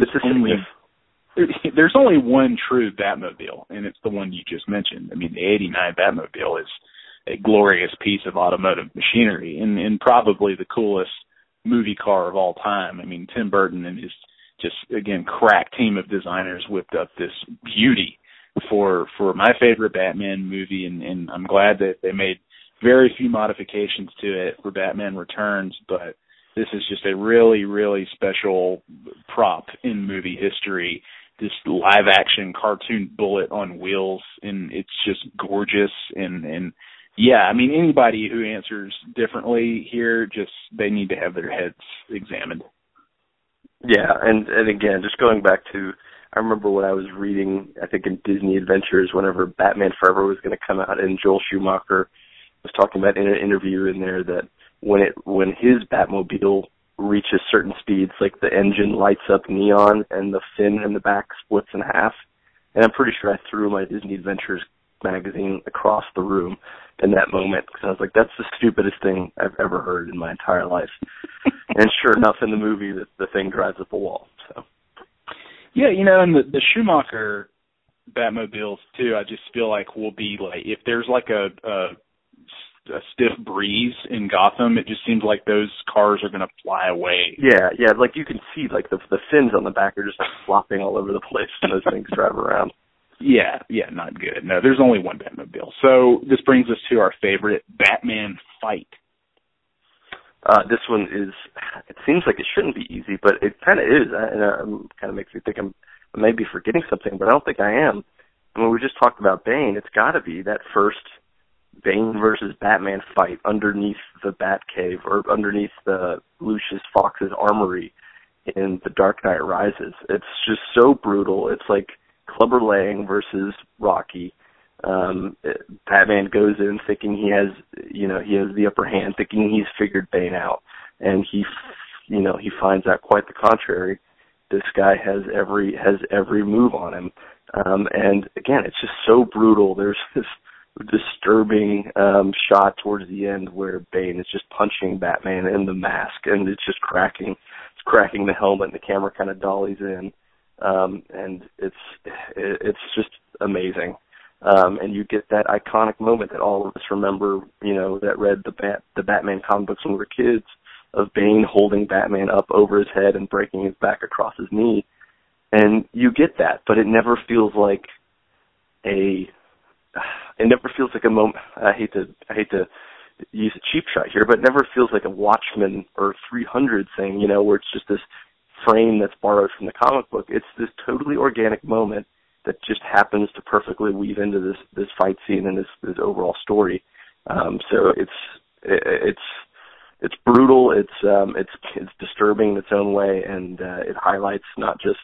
only one true Batmobile, and it's the one you just mentioned. I mean, the '89 Batmobile is a glorious piece of automotive machinery and probably the coolest movie car of all time. I mean, Tim Burton and his just, again, crack team of designers whipped up this beauty for my favorite Batman movie, and I'm glad that they made very few modifications to it for Batman Returns, but this is just a really, really special prop in movie history. This live-action cartoon bullet on wheels, and it's just gorgeous, and yeah, I mean, anybody who answers differently here, just they need to have their heads examined. Yeah, and again, just going back to, I remember when I was reading, I think in Disney Adventures, whenever Batman Forever was going to come out, and Joel Schumacher was talking about in an interview in there that when his Batmobile reaches certain speeds, like the engine lights up neon and the fin in the back splits in half. And I'm pretty sure I threw my Disney Adventures magazine across the room in that moment, because I was like, that's the stupidest thing I've ever heard in my entire life. And sure enough, in the movie, the thing drives up a wall. So, yeah, and the Schumacher Batmobiles too, I just feel like will be like, if there's like a stiff breeze in Gotham, it just seems like those cars are going to fly away. Yeah, like you can see like the fins on the back are just like flopping all over the place when those things drive around. Yeah, not good. No, there's only one Batmobile. So this brings us to our favorite Batman fight. This one is, it seems like it shouldn't be easy, but it kind of is, and it kind of makes me think I'm maybe forgetting something, but I don't think I am. I mean, we just talked about Bane. It's got to be that first Bane versus Batman fight underneath the Batcave, or underneath the Lucius Fox's armory in The Dark Knight Rises. It's just so brutal. It's like Clubber Lang versus Rocky. Batman goes in thinking he has the upper hand, thinking he's figured Bane out, and he finds out quite the contrary. This guy has every move on him, and again, it's just so brutal. There's this disturbing shot towards the end where Bane is just punching Batman in the mask, and it's just cracking the helmet, and the camera kind of dollies in, and it's just amazing. And you get that iconic moment that all of us remember, that read the Batman comic books when we were kids, of Bane holding Batman up over his head and breaking his back across his knee. And you get that, but it never feels like a moment. I hate to use a cheap shot here, but it never feels like a Watchmen or 300 thing, where it's just this frame that's borrowed from the comic book. It's this totally organic moment that just happens to perfectly weave into this fight scene and this overall story. So it's brutal. It's disturbing in its own way, and it highlights not just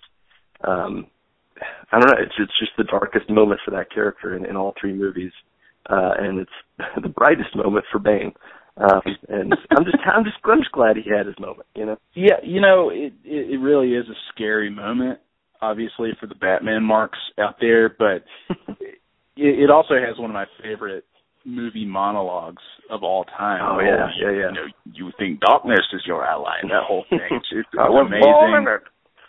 I don't know. It's just the darkest moment for that character in all three movies, and it's the brightest moment for Bane. And I'm just glad he had his moment, you know. Yeah, it really is a scary moment, obviously, for the Batman marks out there, but it also has one of my favorite movie monologues of all time. Oh, yeah. You think darkness is your ally, and that whole thing. It's I was amazing. born in it.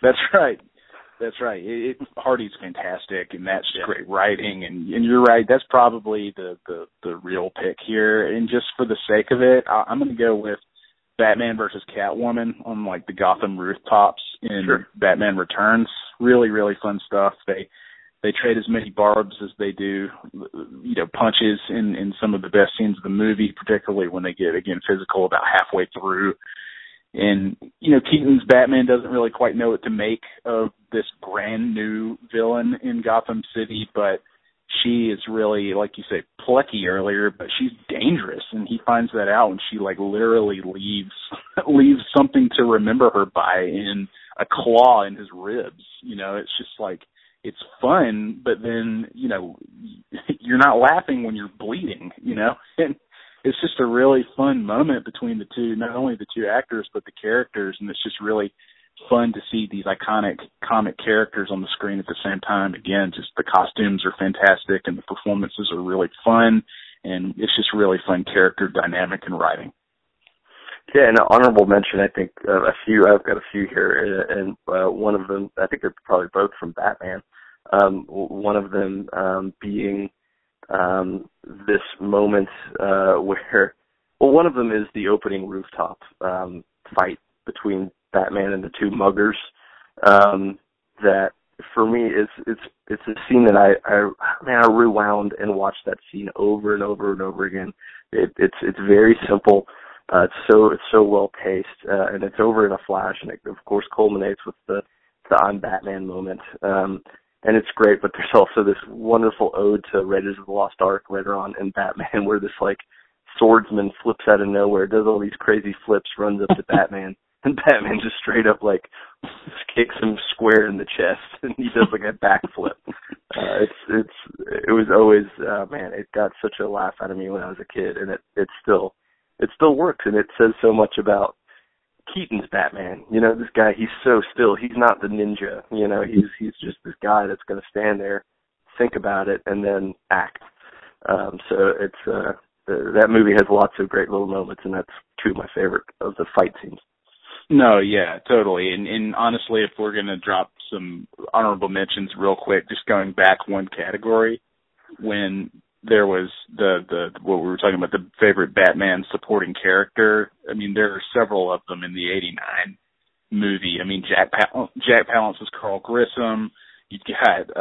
That's right. Hardy's fantastic, and that's great writing. And you're right. That's probably the real pick here. And just for the sake of it, I'm going to go with Batman versus Catwoman on like the Gotham rooftops in Batman Returns. Really, really fun stuff. They trade as many barbs as they do, punches in some of the best scenes of the movie, particularly when they get, again, physical about halfway through. And, Keaton's Batman doesn't really quite know what to make of this brand new villain in Gotham City, but she is really, like you say, plucky earlier, but she's dangerous. And he finds that out, and she literally leaves something to remember her by in a claw in his ribs. It's just it's fun, but then, you're not laughing when you're bleeding, and it's just a really fun moment between the two, not only the two actors, but the characters. And it's just really fun to see these iconic comic characters on the screen at the same time. Again, just the costumes are fantastic and the performances are really fun. And it's just really fun character dynamic and writing. Yeah, and an honorable mention, I think, I've got a few here, and one of them, I think they're probably both from Batman. One of them being this moment where, one of them is the opening rooftop fight between Batman and the two muggers. That for me it's a scene that I rewound and watched that scene over and over and over again. It's very simple. It's so well paced, and it's over in a flash, and it of course culminates with the I'm Batman moment. And it's great, but there's also this wonderful ode to Raiders of the Lost Ark later on in Batman, where this swordsman flips out of nowhere, does all these crazy flips, runs up to Batman, and Batman just straight up kicks him square in the chest, and he does a backflip. It was always it got such a laugh out of me when I was a kid, and it still works, and it says so much about Keaton's Batman. This guy, he's so still. He's not the ninja. He's just this guy that's going to stand there, think about it, and then act. So it's that movie has lots of great little moments, and that's two of my favorite of the fight scenes. No, yeah, totally. And honestly, if we're going to drop some honorable mentions real quick, just going back one category, when there was what we were talking about, the favorite Batman supporting character. I mean, there are several of them in the '89 movie. I mean, Jack Palance was Carl Grissom. You got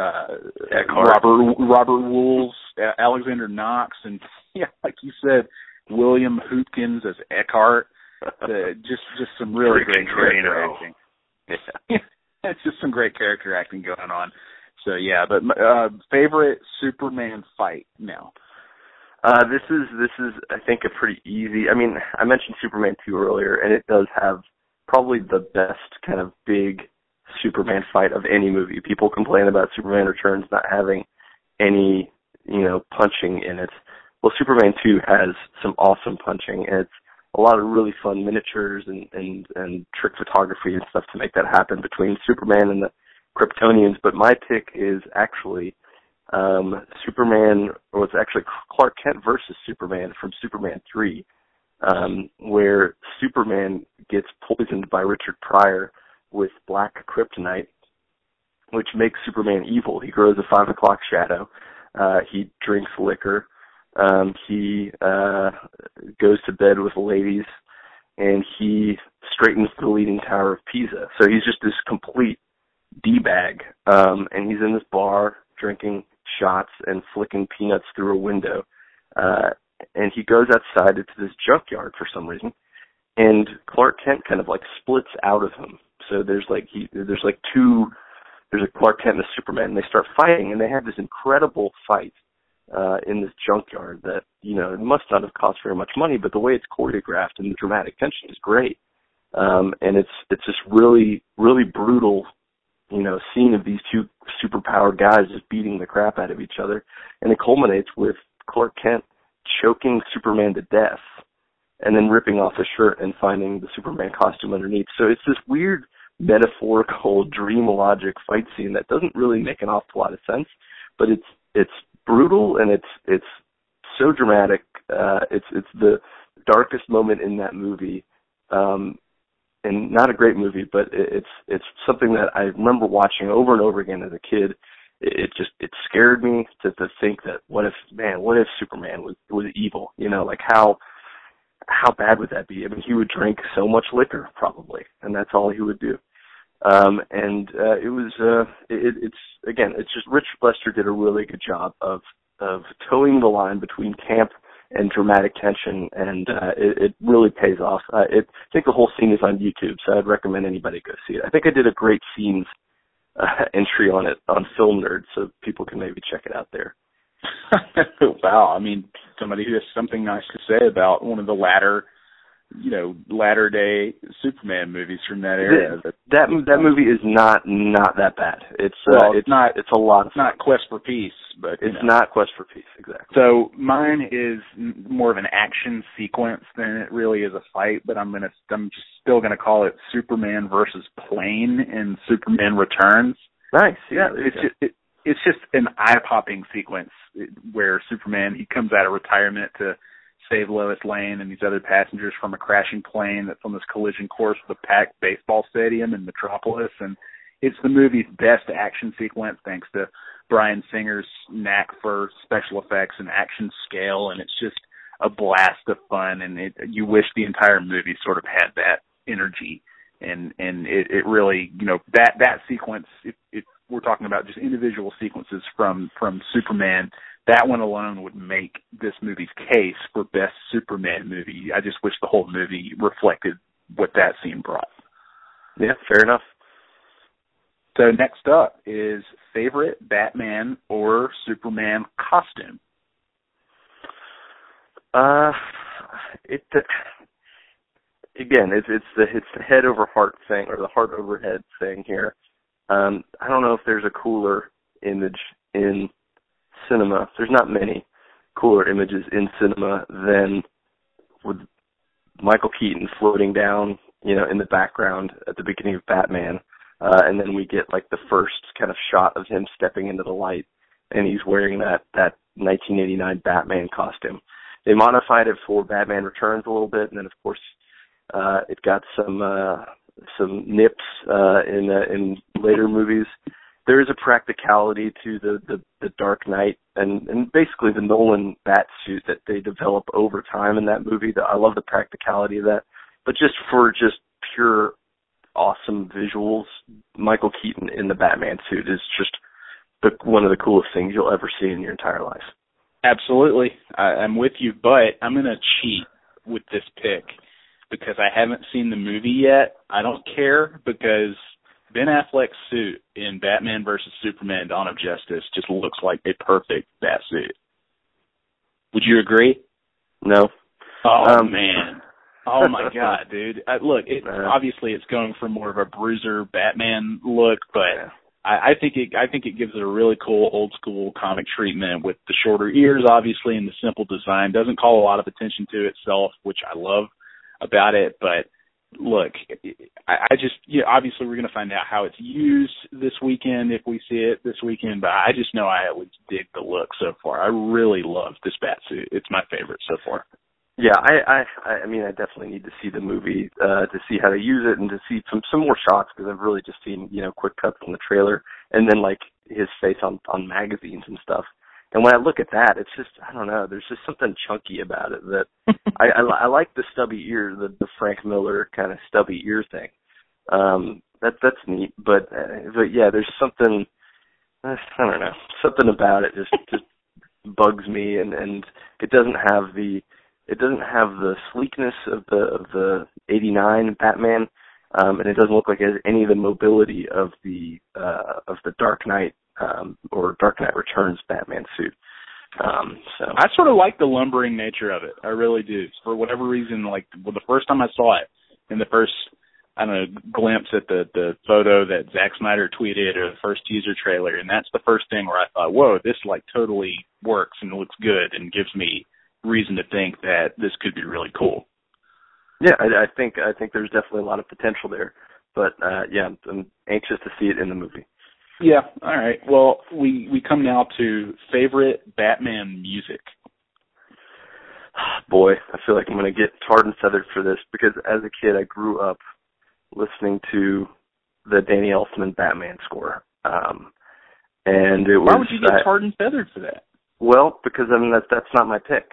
Robert Wools, Alexander Knox, and like you said, William Hootkins as Eckhart. Just some really great character acting. Yeah. It's just some great character acting going on. So yeah, but favorite Superman fight now. This is I think a pretty easy. I mean, I mentioned Superman 2 earlier, and it does have probably the best kind of big Superman fight of any movie. People complain about Superman Returns not having any, punching in it. Well, Superman 2 has some awesome punching, and it's a lot of really fun miniatures and trick photography and stuff to make that happen between Superman and the Kryptonians. But my pick is actually Superman, or it's actually Clark Kent versus Superman from Superman 3, where Superman gets poisoned by Richard Pryor with black kryptonite, which makes Superman evil. He grows a 5 o'clock shadow. He drinks liquor. He goes to bed with ladies, and he straightens the Leaning Tower of Pisa. So he's just this complete D-bag, and he's in this bar drinking shots and flicking peanuts through a window. And he goes outside into this junkyard for some reason, and Clark Kent kind of splits out of him. So there's a Clark Kent and a Superman, and they start fighting, and they have this incredible fight in this junkyard that, it must not have cost very much money, but the way it's choreographed and the dramatic tension is great. And it's this really, really brutal, scene of these two superpowered guys just beating the crap out of each other. And it culminates with Clark Kent choking Superman to death and then ripping off the shirt and finding the Superman costume underneath. So it's this weird metaphorical dream logic fight scene that doesn't really make an awful lot of sense, but it's brutal and it's so dramatic. It's the darkest moment in that movie, and not a great movie, but it's something that I remember watching over and over again as a kid. It scared me to think that what if Superman was evil? You know, like how bad would that be? I mean, he would drink so much liquor probably, and that's all he would do. It's just Rich Lester did a really good job of towing the line between camp and dramatic tension, and it really pays off. I think the whole scene is on YouTube, so I'd recommend anybody go see it. I think I did a great scenes entry on it on Film Nerd, so people can maybe check it out there. Wow, I mean, somebody who has something nice to say about one of the latter day Superman movies from that era. That movie is not that bad. It's a lot of fun. Not Quest for Peace, but it's not Quest for Peace, exactly. So mine is more of an action sequence than it really is a fight, but I'm still gonna call it Superman versus Plane in Superman Returns. Nice, yeah. It's just an eye-popping sequence where Superman, he comes out of retirement to save Lois Lane and these other passengers from a crashing plane that's on this collision course with a packed baseball stadium in Metropolis. And it's the movie's best action sequence thanks to Bryan Singer's knack for special effects and action scale. And it's just a blast of fun. And you wish the entire movie sort of had that energy. And it really, that sequence, if we're talking about just individual sequences from Superman, that one alone would make this movie's case for best Superman movie. I just wish the whole movie reflected what that scene brought. Yeah, fair enough. So next up is favorite Batman or Superman costume. It's the head over heart thing, or the heart over head thing here. I don't know if there's a cooler image in cinema. There's not many cooler images in cinema than with Michael Keaton floating down, in the background at the beginning of Batman, and then we get like the first kind of shot of him stepping into the light, and he's wearing that 1989 Batman costume. They modified it for Batman Returns a little bit, and then of course it got some nips in later movies. There is a practicality to the Dark Knight and basically the Nolan bat suit that they develop over time in that movie. I love the practicality of that. But just for pure awesome visuals, Michael Keaton in the Batman suit is just one of the coolest things you'll ever see in your entire life. Absolutely. I'm with you, but I'm going to cheat with this pick because I haven't seen the movie yet. I don't care because Ben Affleck's suit in Batman vs. Superman Dawn of Justice just looks like a perfect bat suit. Would you agree? No. Oh, man. Oh, my God, dude. Look, obviously it's going for more of a bruiser Batman look, but I think it gives it a really cool old-school comic treatment with the shorter ears, obviously, and the simple design. Doesn't call a lot of attention to itself, which I love about it, but look, I just, obviously we're going to find out how it's used this weekend if we see it this weekend, but I just know I at least dig the look so far. I really love this bat suit. It's my favorite so far. Yeah, I mean, I definitely need to see the movie to see how they use it and to see some more shots because I've really just seen, quick cuts from the trailer and then like his face on magazines and stuff. And when I look at that, it's just, I don't know, there's just something chunky about it that I like the stubby ear, the Frank Miller kind of stubby ear thing. That's neat, but yeah, there's something, I don't know, something about it just bugs me, and it doesn't have the sleekness of the 89 Batman, and it doesn't look like it has any of the mobility of the Dark Knight or Dark Knight Returns Batman suit. So I sort of like the lumbering nature of it. I really do. For whatever reason, like the first time I saw it, in the first, I don't know, glimpse at the photo that Zack Snyder tweeted or the first teaser trailer, and that's the first thing where I thought, whoa, this like totally works and looks good and gives me reason to think that this could be really cool. Yeah, I think there's definitely a lot of potential there, but yeah, I'm anxious to see it in the movie. Yeah. All right. Well, we come now to favorite Batman music. Boy, I feel like I'm going to get tarred and feathered for this because as a kid I grew up listening to the Danny Elfman Batman score, and it was. Why would you get tarred and feathered for that? Well, because I mean that's not my pick.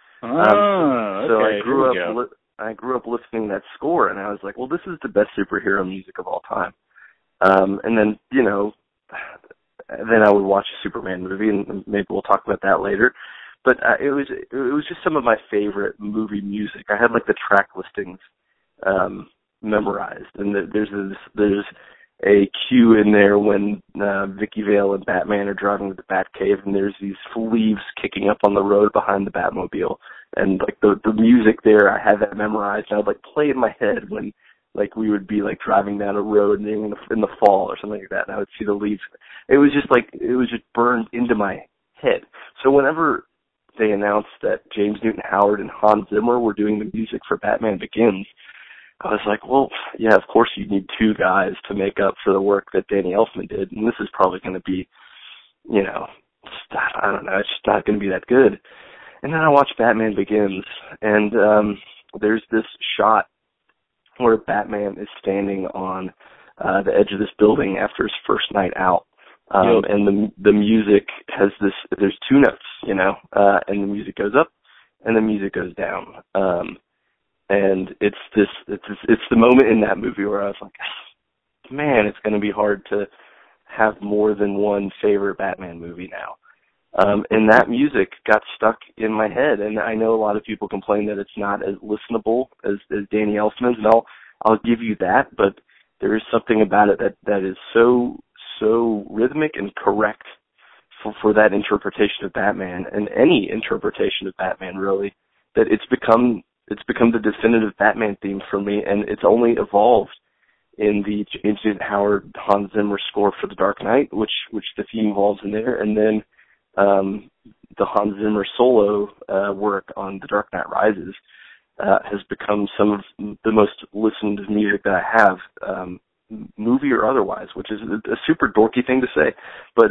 Okay. So I grew up listening to that score, and I was like, well, this is the best superhero music of all time. And then, you know, then I would watch a Superman movie, and maybe we'll talk about that later. But it was just some of my favorite movie music. I had like the track listings memorized, and there's a cue in there when Vicky Vale and Batman are driving to the Batcave, and there's these leaves kicking up on the road behind the Batmobile, and like the music there, I had that memorized, and I would like play in my head when like we would be like driving down a road in the fall or something like that, and I would see the leaves. It was just burned into my head. So whenever they announced that James Newton Howard and Hans Zimmer were doing the music for Batman Begins, I was like, well, yeah, of course you need two guys to make up for the work that Danny Elfman did, and this is probably going to be, you know, I don't know, it's just not going to be that good. And then I watched Batman Begins, and there's this shot where Batman is standing on the edge of this building after his first night out. And the music has this, there's two notes, you know, and the music goes up and the music goes down. And it's the moment in that movie where I was like, man, it's going to be hard to have more than one favorite Batman movie now. And that music got stuck in my head, and I know a lot of people complain that it's not as listenable as Danny Elfman's, and I'll give you that, but there is something about it that is so rhythmic and correct for that interpretation of Batman, and any interpretation of Batman really, that it's become the definitive Batman theme for me, and it's only evolved in the James Newton Howard Hans Zimmer score for The Dark Knight, which the theme evolves in there, and then the Hans Zimmer solo work on The Dark Knight Rises has become some of the most listened music that I have, movie or otherwise, which is a super dorky thing to say, but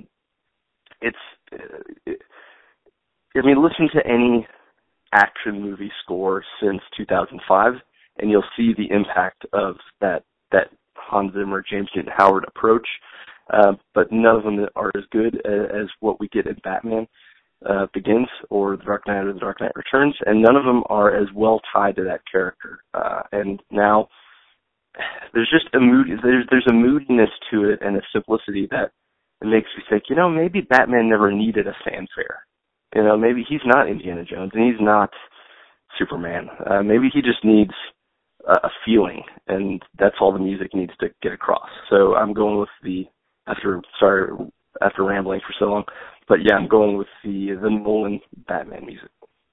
listen to any action movie score since 2005, and you'll see the impact of that Hans Zimmer, James Newton Howard approach. But none of them are as good as what we get in Batman Begins or The Dark Knight or The Dark Knight Returns, and none of them are as well tied to that character. And now there's just a mood. There's a moodiness to it and a simplicity that it makes me think, you know, maybe Batman never needed a fanfare. You know, maybe he's not Indiana Jones and he's not Superman. Maybe he just needs a feeling, and that's all the music needs to get across. So I'm going with after rambling for so long, but yeah, I'm going with the Nolan Batman music.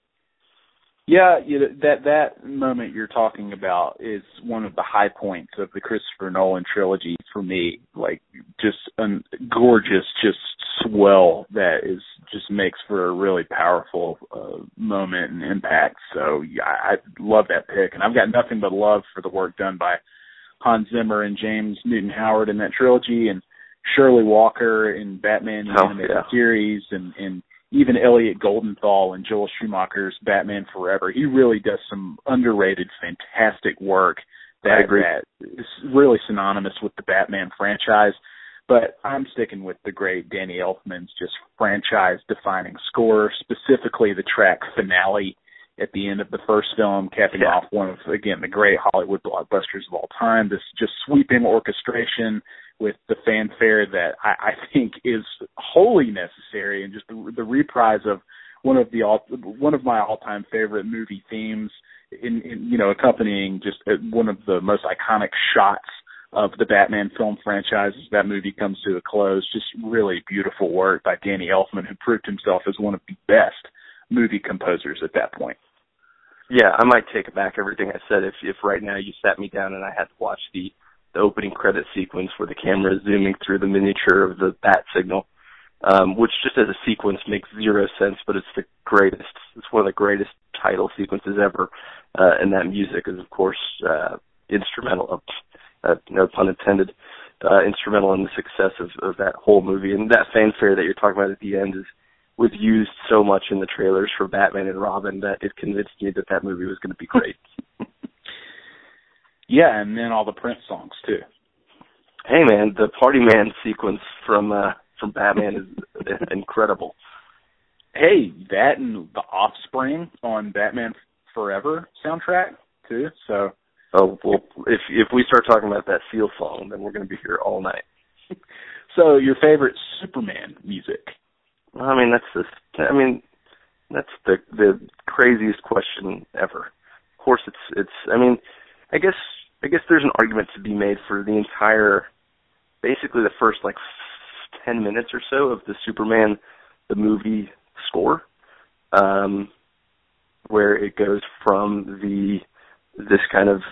Yeah, that moment you're talking about is one of the high points of the Christopher Nolan trilogy for me. Like, just a gorgeous, just swell that just makes for a really powerful moment and impact. So yeah, I love that pick, and I've got nothing but love for the work done by Hans Zimmer and James Newton Howard in that trilogy, and Shirley Walker in Batman the Animated Series, and even Elliot Goldenthal and Joel Schumacher's Batman Forever. He really does some underrated, fantastic work that is really synonymous with the Batman franchise. But I'm sticking with the great Danny Elfman's just franchise-defining score, specifically the track Finale at the end of the first film, capping off one of, again, the great Hollywood blockbusters of all time. This just sweeping orchestration with the fanfare that I think is wholly necessary, and just the reprise of one of my all-time favorite movie themes, in accompanying just one of the most iconic shots of the Batman film franchise as that movie comes to a close. Just really beautiful work by Danny Elfman, who proved himself as one of the best movie composers at that point. Yeah, I might take back everything I said if right now you sat me down and I had to watch the opening credit sequence where the camera is zooming through the miniature of the bat signal. which just as a sequence makes zero sense, but it's the greatest. It's one of the greatest title sequences ever, and that music is, of course, instrumental, no pun intended, instrumental in the success of that whole movie. And that fanfare that you're talking about at the end was used so much in the trailers for Batman and Robin that it convinced me that that movie was going to be great. Yeah, and then all the Prince songs too. Hey man, the Party Man sequence from Batman is incredible. Hey, that and the Offspring on Batman Forever soundtrack too. So, oh well, if we start talking about that Seal song, then we're going to be here all night. So, your favorite Superman music? I mean, that's the craziest question ever. Of course, it's. I mean, I guess there's an argument to be made for the entire, basically the first 10 minutes or so of the Superman the movie score, where it goes from this kind of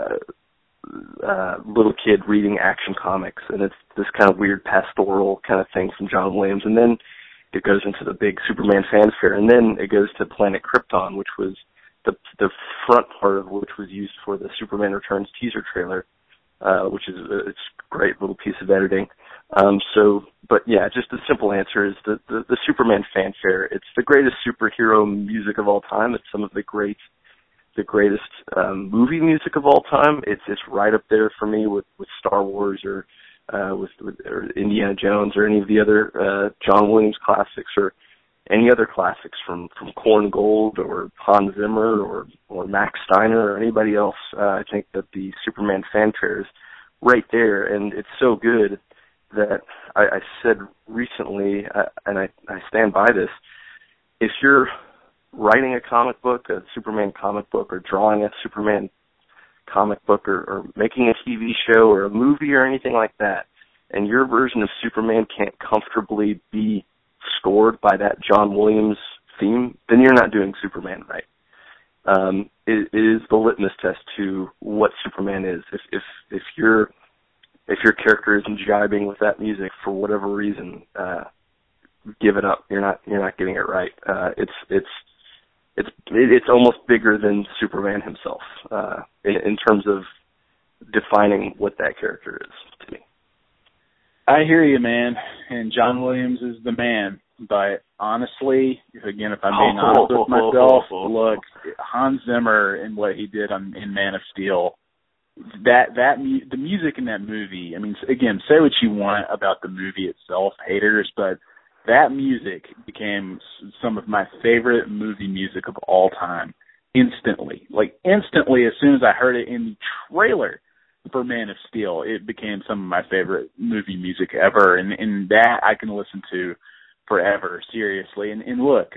little kid reading Action Comics, and it's this kind of weird pastoral kind of thing from John Williams, and then it goes into the big Superman fanfare, and then it goes to Planet Krypton, which was the front part of which was used for the Superman Returns teaser trailer, which is it's a great little piece of editing. But yeah, just the simple answer is the Superman fanfare. It's the greatest superhero music of all time. It's some of the greatest movie music of all time. It's right up there for me with Star Wars or with Indiana Jones or any of the other John Williams classics or any other classics from Korn Gold or Hans Zimmer or Max Steiner or anybody else. I think that the Superman fanfare is right there, and it's so good that I said recently, and I stand by this, if you're writing a comic book, a Superman comic book, or drawing a Superman comic book, or making a TV show or a movie or anything like that, and your version of Superman can't comfortably be scored by that John Williams theme, then you're not doing Superman right. It is the litmus test to what Superman is. If your character isn't jibing with that music for whatever reason, give it up. You're not getting it right. It's almost bigger than Superman himself in terms of defining what that character is to me. I hear you, man, and John Williams is the man. But honestly, again, if I'm being honest with myself, look, Hans Zimmer and what he did in Man of Steel, the music in that movie. I mean, again, say what you want about the movie itself, haters, but that music became some of my favorite movie music of all time. Instantly, as soon as I heard it in the trailer for Man of Steel, it became some of my favorite movie music ever, and that I can listen to forever, seriously. And look,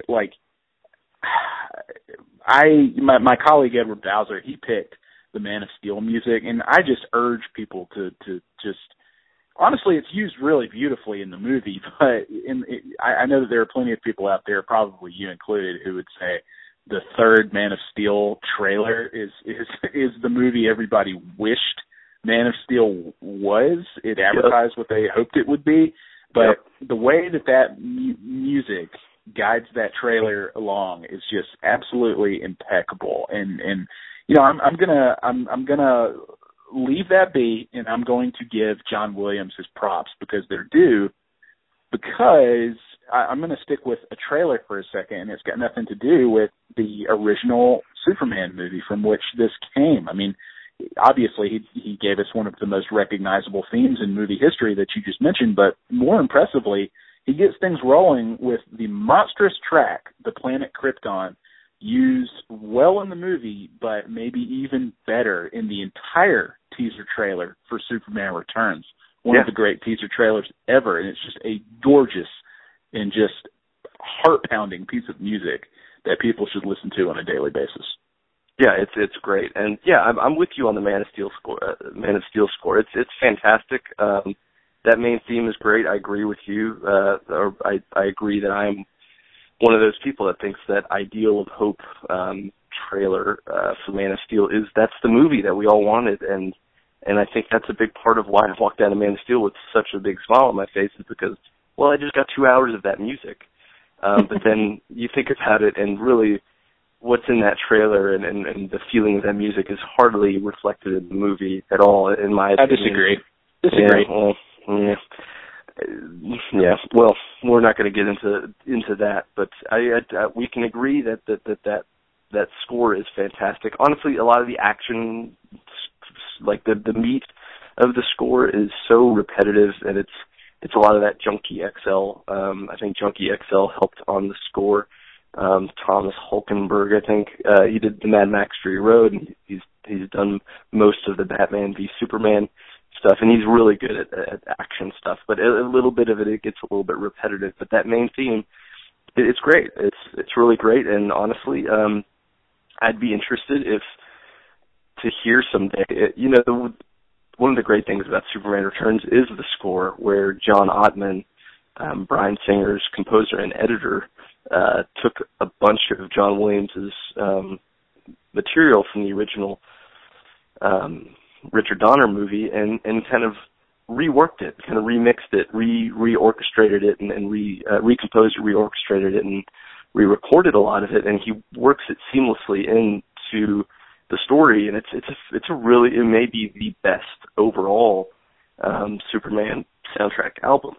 my colleague Edward Bowser, he picked the Man of Steel music, and I just urge people to just, honestly, it's used really beautifully in the movie, but I know that there are plenty of people out there, probably you included, who would say the third Man of Steel trailer is the movie everybody wished Man of Steel was. It advertised what they hoped it would be, but the way that music guides that trailer along is just absolutely impeccable. And you know, I'm gonna leave that be, and I'm going to give John Williams his props because they're due. Because I'm going to stick with a trailer for a second, and it's got nothing to do with the original Superman movie from which this came. I mean, obviously, he gave us one of the most recognizable themes in movie history that you just mentioned, but more impressively, he gets things rolling with the monstrous track, The Planet Krypton, used well in the movie, but maybe even better in the entire teaser trailer for Superman Returns. One of the great teaser trailers ever, and it's just a gorgeous and just heart-pounding piece of music that people should listen to on a daily basis. Yeah, it's great, and yeah, I'm with you on the Man of Steel score. It's fantastic. That main theme is great. I agree with you. I agree that I'm one of those people that thinks that Ideal of Hope trailer for Man of Steel that's the movie that we all wanted, and I think that's a big part of why I walked out of Man of Steel with such a big smile on my face, is because well, I just got 2 hours of that music. But then you think about it, and really what's in that trailer and the feeling of that music is hardly reflected in the movie at all, in my opinion. I disagree. Yeah, well, we're not going to get into that, but we can agree that score is fantastic. Honestly, a lot of the action, like the meat of the score, is so repetitive, and it's a lot of that Junkie XL. I think Junkie XL helped on the score. Thomas Hulkenberg, I think, he did the Mad Max Fury Road, and he's done most of the Batman v Superman stuff, and he's really good at action stuff. But a little bit of it gets a little bit repetitive. But that main theme, it's great. It's really great, and honestly, I'd be interested to hear someday. One of the great things about Superman Returns is the score, where John Ottman, Bryan Singer's composer and editor, took a bunch of John Williams's material from the original Richard Donner movie and kind of reworked it, kind of remixed it, reorchestrated it, and recomposed it, reorchestrated it, and re-recorded a lot of it, and he works it seamlessly into the story, and it's a really, it may be the best overall Superman soundtrack album.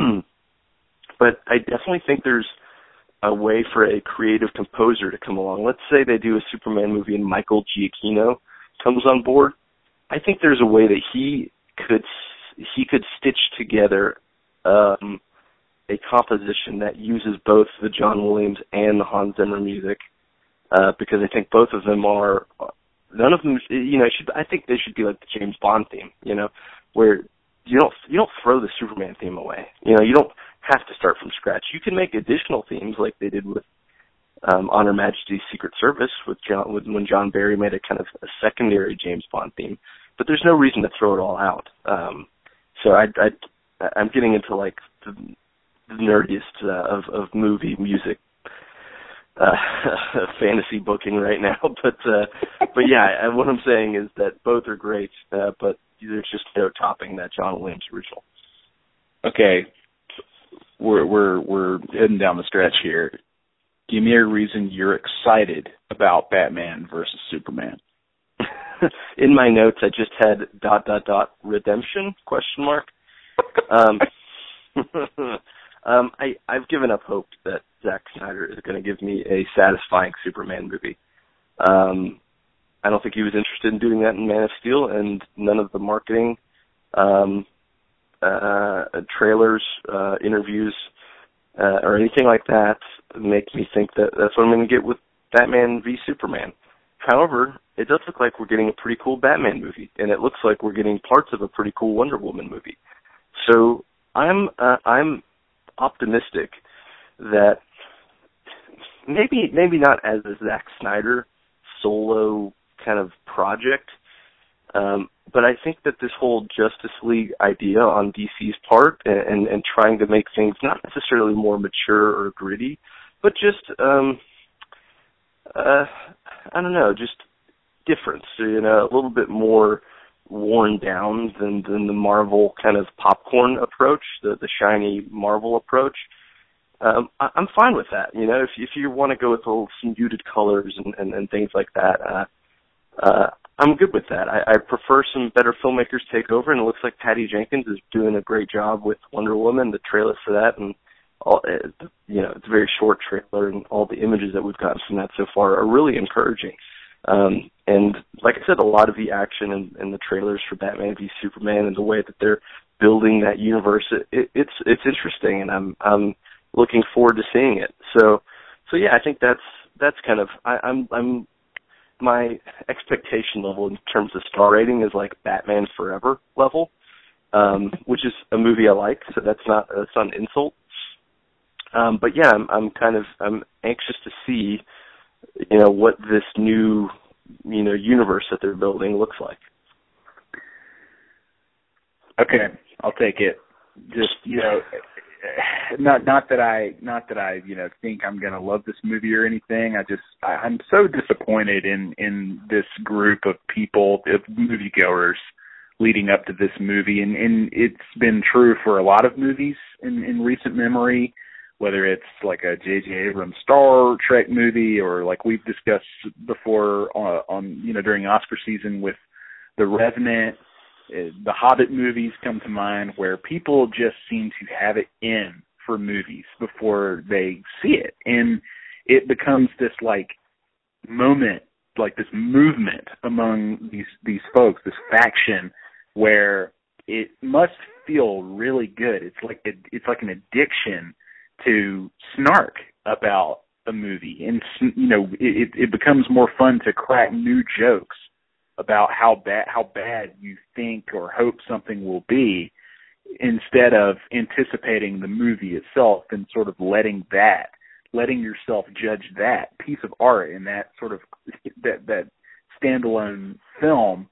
But I definitely think there's a way for a creative composer to come along. Let's say they do a Superman movie and Michael Giacchino comes on board. I think there's a way that he could stitch together a composition that uses both the John Williams and the Hans Zimmer music, because I think both of them are, none of them, I think they should be like the James Bond theme, where you don't throw the Superman theme away. You don't have to start from scratch. You can make additional themes like they did with On Her Majesty's Secret Service when John Barry made a kind of a secondary James Bond theme, but there's no reason to throw it all out. So I'm getting into like the nerdiest of movie music fantasy booking right now, but yeah, what I'm saying is that both are great, but there's just no topping that John Williams original. Okay, we're heading down the stretch here. Give me a reason you're excited about Batman versus Superman. In my notes, I just had ... redemption ? I've given up hope that Zack Snyder is going to give me a satisfying Superman movie. I don't think he was interested in doing that in Man of Steel, and none of the marketing, trailers, interviews, or anything like that make me think that that's what I'm going to get with Batman v Superman. However, it does look like we're getting a pretty cool Batman movie, and it looks like we're getting parts of a pretty cool Wonder Woman movie. So I'm optimistic that maybe not as a Zack Snyder solo kind of project, but I think that this whole Justice League idea on DC's part and trying to make things not necessarily more mature or gritty, but just I don't know, just different, a little bit more worn down than the Marvel kind of popcorn approach, the shiny Marvel approach. I'm fine with that. If you want to go with some muted colors and things like that, I'm good with that. I prefer some better filmmakers take over, and it looks like Patty Jenkins is doing a great job with Wonder Woman. The trailer for that, and all, it's a very short trailer, and all the images that we've gotten from that so far are really encouraging. And like I said, a lot of the action and the trailers for Batman v Superman and the way that they're building that universe, it's interesting, and I'm looking forward to seeing it. So yeah, I think that's kind of I'm my expectation level in terms of star rating is like Batman Forever level, which is a movie I like, so that's not an insult. But yeah, I'm anxious to see, what this new, universe that they're building looks like. Okay, I'll take it. Just, not that I think I'm going to love this movie or anything. I'm so disappointed in this group of people, of moviegoers, leading up to this movie, and it's been true for a lot of movies in recent memory, whether it's like a J.J. Abrams Star Trek movie, or like we've discussed before on during Oscar season with The Revenant. The Hobbit movies come to mind, where people just seem to have it in for movies before they see it, and it becomes this like moment, like this movement among these folks, this faction, where it must feel really good. It's like an addiction to snark about a movie, and it becomes more fun to crack new jokes about how bad you think or hope something will be, instead of anticipating the movie itself and sort of letting yourself judge that piece of art and that sort of that standalone film.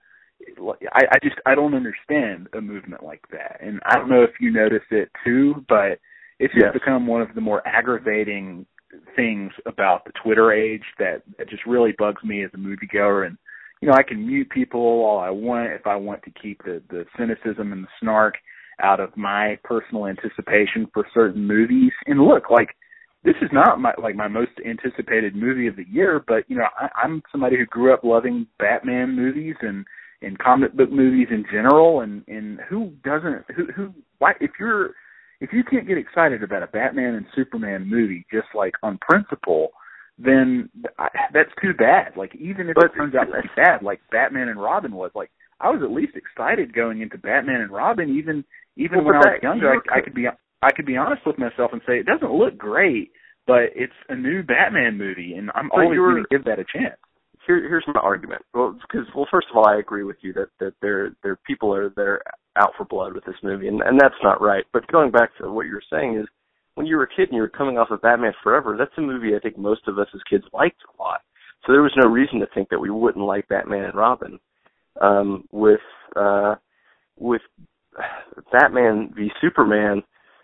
I don't understand a movement like that, and I don't know if you notice it too, but it's just become one of the more aggravating things about the Twitter age that just really bugs me as a moviegoer. And I can mute people all I want if I want to keep the cynicism and the snark out of my personal anticipation for certain movies. And look, like, this is not my most anticipated movie of the year, but I'm somebody who grew up loving Batman movies and comic book movies in general, and who doesn't? Why, if you can't get excited about a Batman and Superman movie just like on principle, then that's too bad. Like, even if it turns out to be bad, like Batman and Robin was, like, I was at least excited going into Batman and Robin, even when I was younger. I could be honest with myself and say it doesn't look great, but it's a new Batman movie, and I'm always going to give that a chance. Here's my argument. Well, first of all, I agree with you that there people they're out for blood with this movie, and that's not right. But going back to what you were saying is, when you were a kid and you were coming off of Batman Forever, that's a movie I think most of us as kids liked a lot. So there was no reason to think that we wouldn't like Batman and Robin. With Batman v Superman,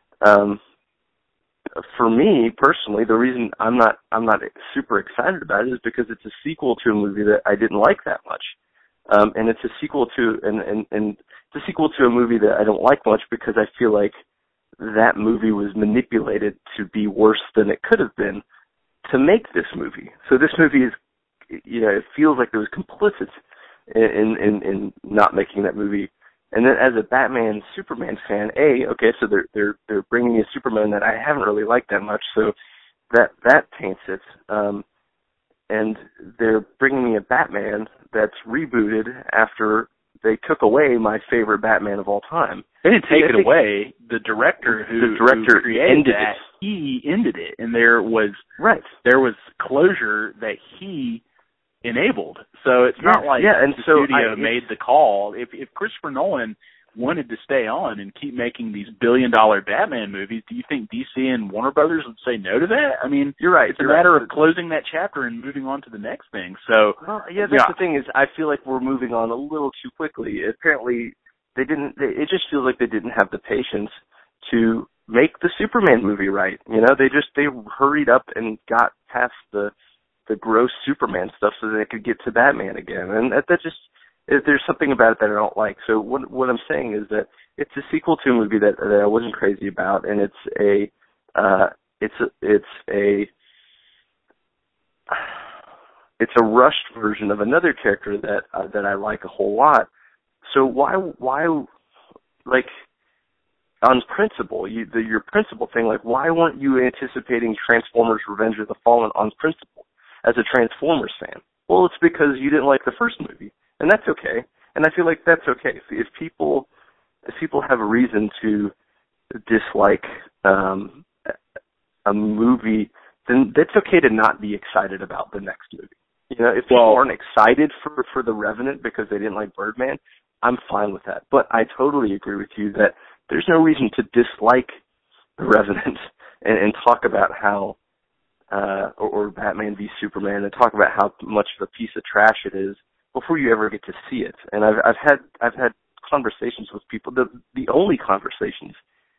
for me personally, the reason I'm not super excited about it is because it's a sequel to a movie that I didn't like that much, and it's a sequel to and it's a sequel to a movie that I don't like much because I feel like that movie was manipulated to be worse than it could have been to make this movie. So this movie is, it feels like it was complicit in not making that movie. And then as a Batman Superman fan, so they're bringing me a Superman that I haven't really liked that much, so that taints it. And they're bringing me a Batman that's rebooted after they took away my favorite Batman of all time. They didn't take it away. The director who created that, he ended it, and there was closure that he enabled. So it's not like the studio made the call. If Christopher Nolan wanted to stay on and keep making these billion-dollar Batman movies, do you think DC and Warner Brothers would say no to that? I mean, you're right. It's a matter of closing that chapter and moving on to the next thing. So, that's the thing is, I feel like we're moving on a little too quickly. Apparently, they didn't. It just feels like they didn't have the patience to make the Superman movie right. They hurried up and got past the gross Superman stuff so that they could get to Batman again, and that just. There's something about it that I don't like. So what I'm saying is that it's a sequel to a movie that I wasn't crazy about, and it's a rushed version of another character that I like a whole lot. So why like on principle, your principle thing, like why weren't you anticipating Transformers: Revenge of the Fallen on principle as a Transformers fan? Well, it's because you didn't like the first movie. And that's okay. And I feel like that's okay. If people have a reason to dislike a movie, then it's okay to not be excited about the next movie. If people aren't excited for The Revenant because they didn't like Birdman, I'm fine with that. But I totally agree with you that there's no reason to dislike The Revenant and talk about how or Batman v Superman and talk about how much of a piece of trash it is before you ever get to see it. And I've had conversations with people. The only conversations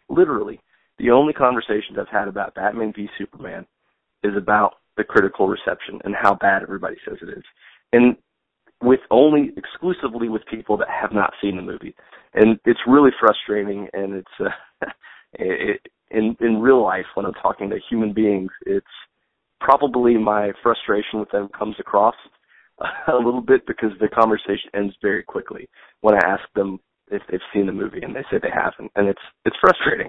I've had about Batman v Superman is about the critical reception and how bad everybody says it is. And exclusively with people that have not seen the movie, and it's really frustrating. And it's in real life, when I'm talking to human beings, it's probably my frustration with them comes across a little bit, because the conversation ends very quickly when I ask them if they've seen the movie, and they say they haven't, and it's frustrating.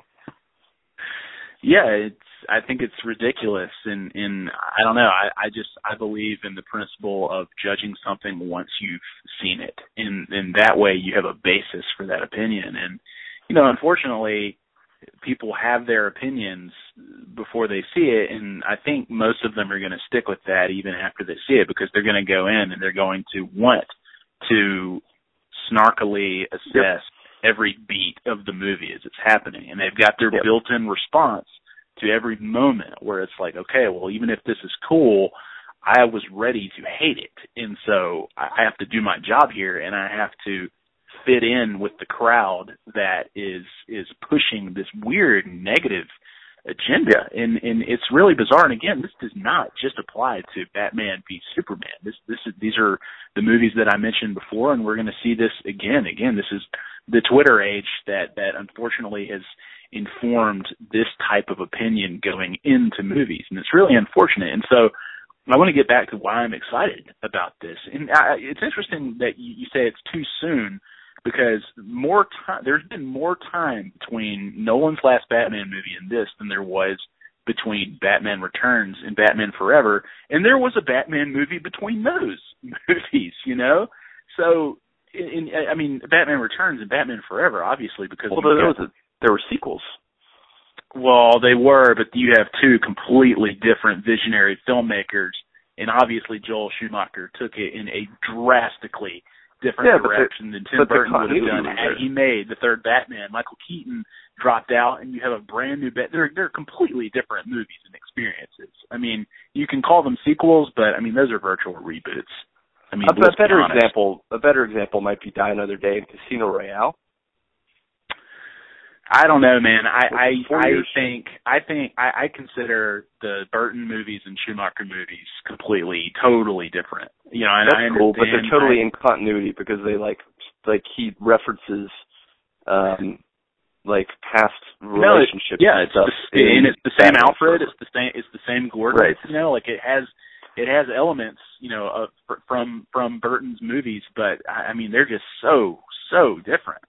Yeah, I think it's ridiculous, and I don't know. I believe in the principle of judging something once you've seen it, and that way you have a basis for that opinion. And unfortunately, people have their opinions before they see it, and I think most of them are going to stick with that even after they see it, because they're going to go in and they're going to want to snarkily assess every beat of the movie as it's happening, and they've got their built-in response to every moment, where it's like, okay, well, even if this is cool, I was ready to hate it, and so I have to do my job here, and I have to fit in with the crowd that is pushing this weird negative agenda, and it's really bizarre. And again, this does not just apply to Batman v Superman. These are the movies that I mentioned before, and we're going to see this again. Again, this is the Twitter age that unfortunately has informed this type of opinion going into movies, and it's really unfortunate. And so I want to get back to why I'm excited about this. And it's interesting that you say it's too soon, because there's been more time between Nolan's last Batman movie and this than there was between Batman Returns and Batman Forever, and there was a Batman movie between those movies, So, Batman Returns and Batman Forever, obviously, because there were sequels. Well, they were, but you have two completely different visionary filmmakers, and obviously Joel Schumacher took it in a drastically different direction than Tim Burton would have done had he made the third Batman. Michael Keaton dropped out, and you have a brand new They're completely different movies and experiences. You can call them sequels, but those are virtual reboots. A better example might be Die Another Day and Casino Royale. I don't know, man. I consider the Burton movies and Schumacher movies totally different. That's cool, but they're totally in continuity, because they he references past relationships. Yeah, and stuff. It's the same Alfred. It's the same Gordon. Right. It has elements, from Burton's movies, but they're just so different.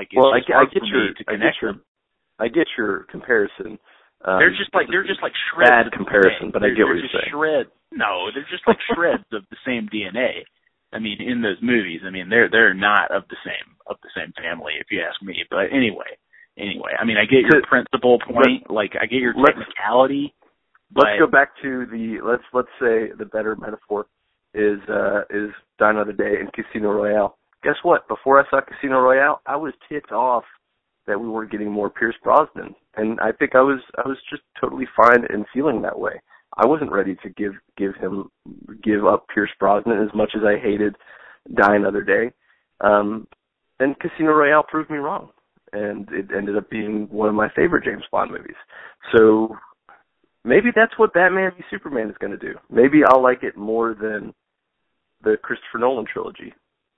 I get your comparison. They're just like shreds. Bad comparison, but I get what you're saying. No, they're just like shreds of the same DNA. In those movies, they're not of the same family, if you ask me. But anyway, I get your principal point. I get your technicality. Let's go back to let's say the better metaphor is Die Another Day and Casino Royale. Guess what? Before I saw Casino Royale, I was ticked off that we weren't getting more Pierce Brosnan, and I think I was just totally fine in feeling that way. I wasn't ready to give up Pierce Brosnan as much as I hated Die Another Day, and Casino Royale proved me wrong, and it ended up being one of my favorite James Bond movies. So maybe that's what Batman v Superman is going to do. Maybe I'll like it more than the Christopher Nolan trilogy.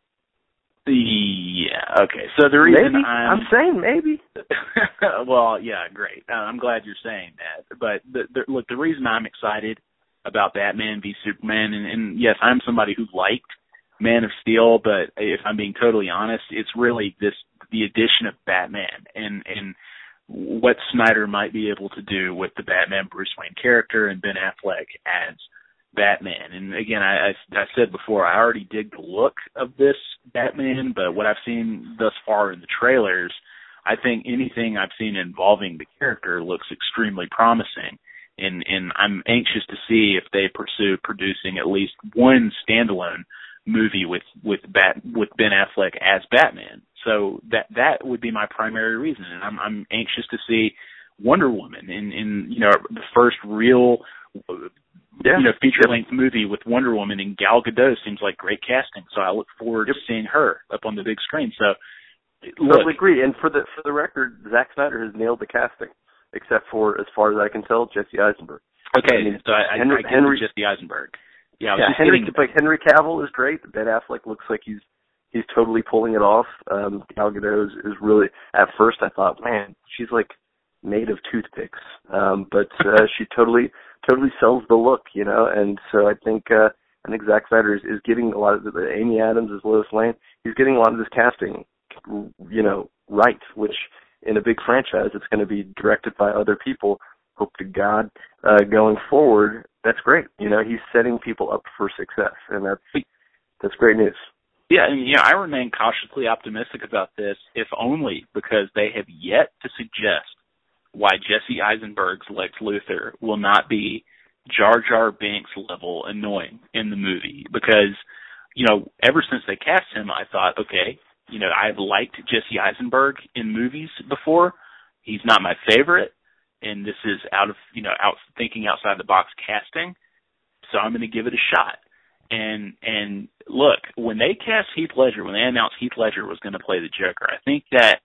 Yeah, okay. So the reason I'm saying maybe. Well, yeah, great. I'm glad you're saying that. But the reason I'm excited about Batman v Superman, and yes, I'm somebody who liked Man of Steel, but if I'm being totally honest, it's really the addition of Batman and what Snyder might be able to do with the Batman Bruce Wayne character and Ben Affleck as Batman. And again, I said before, I already dig the look of this Batman, but what I've seen thus far in the trailers, I think anything I've seen involving the character looks extremely promising. And I'm anxious to see if they pursue producing at least one standalone movie with Ben Affleck as Batman. So that would be my primary reason. And I'm anxious to see Wonder Woman in the first real feature-length movie with Wonder Woman, and Gal Gadot seems like great casting. So I look forward to seeing her up on the big screen. So, totally agree. And for the record, Zack Snyder has nailed the casting, except for, as far as I can tell, Jesse Eisenberg. Okay, so I get Jesse Eisenberg. Yeah, Henry Cavill is great. Ben Affleck looks like he's totally pulling it off. Gal Gadot is really. At first, I thought, man, she's like made of toothpicks, but she totally sells the look, you know. And so I think Zack Snyder is getting a lot of Amy Adams as Lois Lane. He's getting a lot of this casting, you know, right. Which in a big franchise, it's going to be directed by other people. Hope to God, going forward, that's great. You know, he's setting people up for success, and that's great news. Yeah, and I remain cautiously optimistic about this, if only because they have yet to suggest why Jesse Eisenberg's Lex Luthor will not be Jar Jar Binks level annoying in the movie. Because, ever since they cast him, I thought, okay, I've liked Jesse Eisenberg in movies before. He's not my favorite, and this is out thinking outside the box casting, so I'm going to give it a shot. And look, when they cast Heath Ledger, when they announced Heath Ledger was going to play the Joker, I think that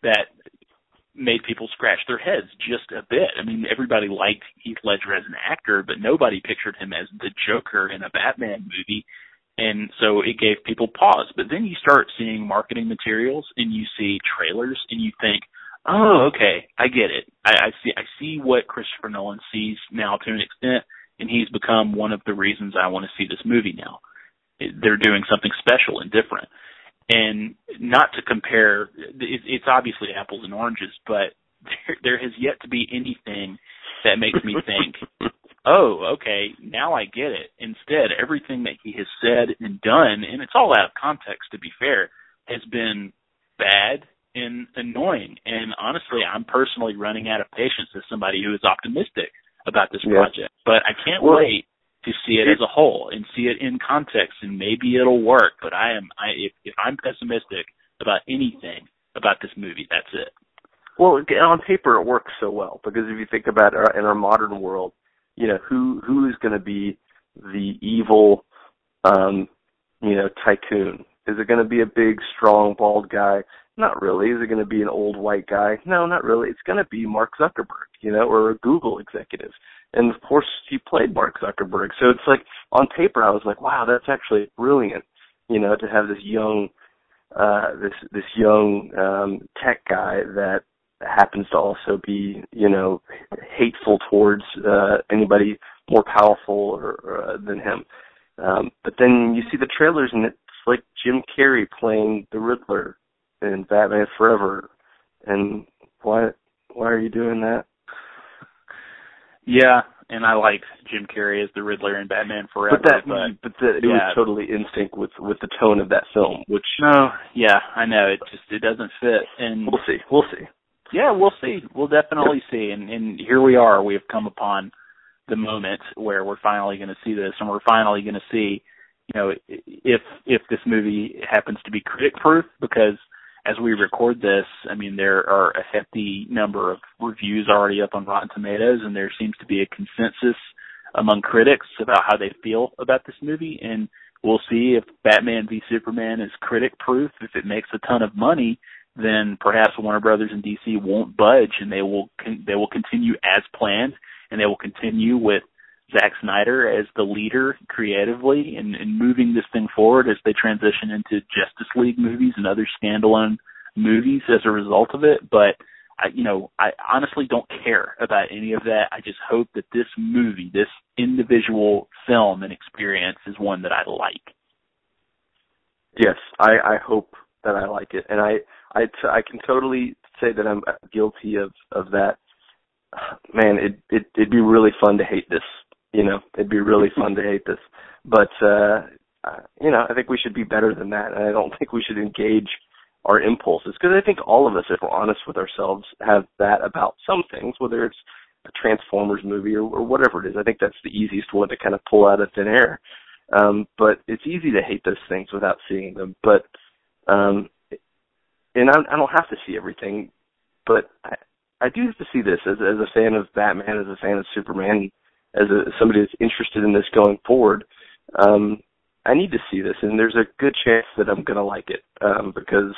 made people scratch their heads just a bit. I mean, everybody liked Heath Ledger as an actor, but nobody pictured him as the Joker in a Batman movie. And so it gave people pause. But then you start seeing marketing materials and you see trailers and you think, oh, okay, I get it. I see what Christopher Nolan sees now to an extent, and he's become one of the reasons I want to see this movie now. They're doing something special and different. And not to compare, it's obviously apples and oranges, but there has yet to be anything that makes me think, oh, okay, now I get it. Instead, everything that he has said and done, and it's all out of context to be fair, has been bad and annoying. And honestly, I'm personally running out of patience as somebody who is optimistic about this project. But I can't wait to see it as a whole and see it in context, and maybe it'll work. But if I'm pessimistic about anything about this movie, that's it. Well, on paper, it works so well because if you think about it, in our modern world, who is going to be the evil, tycoon? Is it going to be a big, strong, bald guy? Not really. Is it going to be an old white guy? No, not really. It's going to be Mark Zuckerberg, or a Google executive. And of course, he played Mark Zuckerberg. So it's like, on paper, I was like, wow, that's actually brilliant, to have this young, this young tech guy that happens to also be, hateful towards anybody more powerful than him. But then you see the trailers, and it's like Jim Carrey playing the Riddler in Batman Forever. And why are you doing that? Yeah, and I liked Jim Carrey as the Riddler in Batman Forever. It was totally in sync with the tone of that film, which... No, yeah, I know. It doesn't fit. And We'll see. Yeah, we'll see. We'll definitely see. And here we are. We have come upon the moment where we're finally going to see this, and we're finally going to see, if this movie happens to be critic-proof, because as we record this, I mean, there are a hefty number of reviews already up on Rotten Tomatoes, and there seems to be a consensus among critics about how they feel about this movie. And we'll see if Batman v Superman is critic-proof. If it makes a ton of money, then perhaps Warner Brothers and DC won't budge, and they will continue as planned, and they will continue with Zack Snyder as the leader creatively and moving this thing forward as they transition into Justice League movies and other standalone movies as a result of it. But I honestly don't care about any of that. I just hope that this movie, this individual film and experience, is one that I like. Yes, I hope that I like it, and I can totally say that I'm guilty of that. Man, it'd be really fun to hate this. It'd be really fun to hate this. But, I think we should be better than that. And I don't think we should engage our impulses. Because I think all of us, if we're honest with ourselves, have that about some things, whether it's a Transformers movie or whatever it is. I think that's the easiest one to kind of pull out of thin air. But it's easy to hate those things without seeing them. But, and I don't have to see everything. But I do have to see this as a fan of Batman, as a fan of Superman, as somebody that's interested in this going forward. I need to see this, and there's a good chance that I'm going to like it because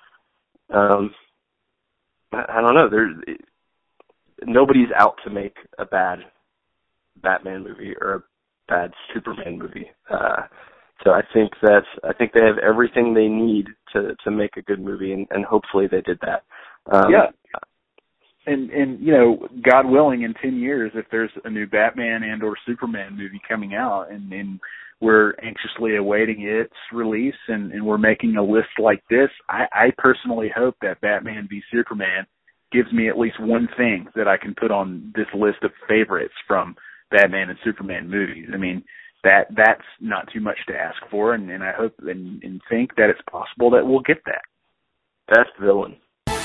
I don't know. Nobody's out to make a bad Batman movie or bad Superman movie. So I think they have everything they need to make a good movie, and hopefully they did that. Yeah. And God willing, in 10 years, if there's a new Batman and or Superman movie coming out, and we're anxiously awaiting its release, and we're making a list like this, I personally hope that Batman v Superman gives me at least one thing that I can put on this list of favorites from Batman and Superman movies. I mean, that's not too much to ask for, and I hope and think that it's possible that we'll get that. Best villain.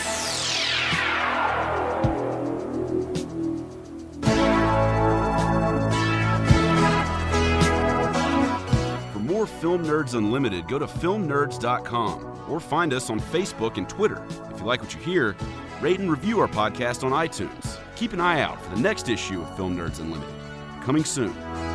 For more Film Nerds Unlimited, go to filmnerds.com or find us on Facebook and Twitter. If you like what you hear, rate and review our podcast on iTunes. Keep an eye out for the next issue of Film Nerds Unlimited. Coming soon.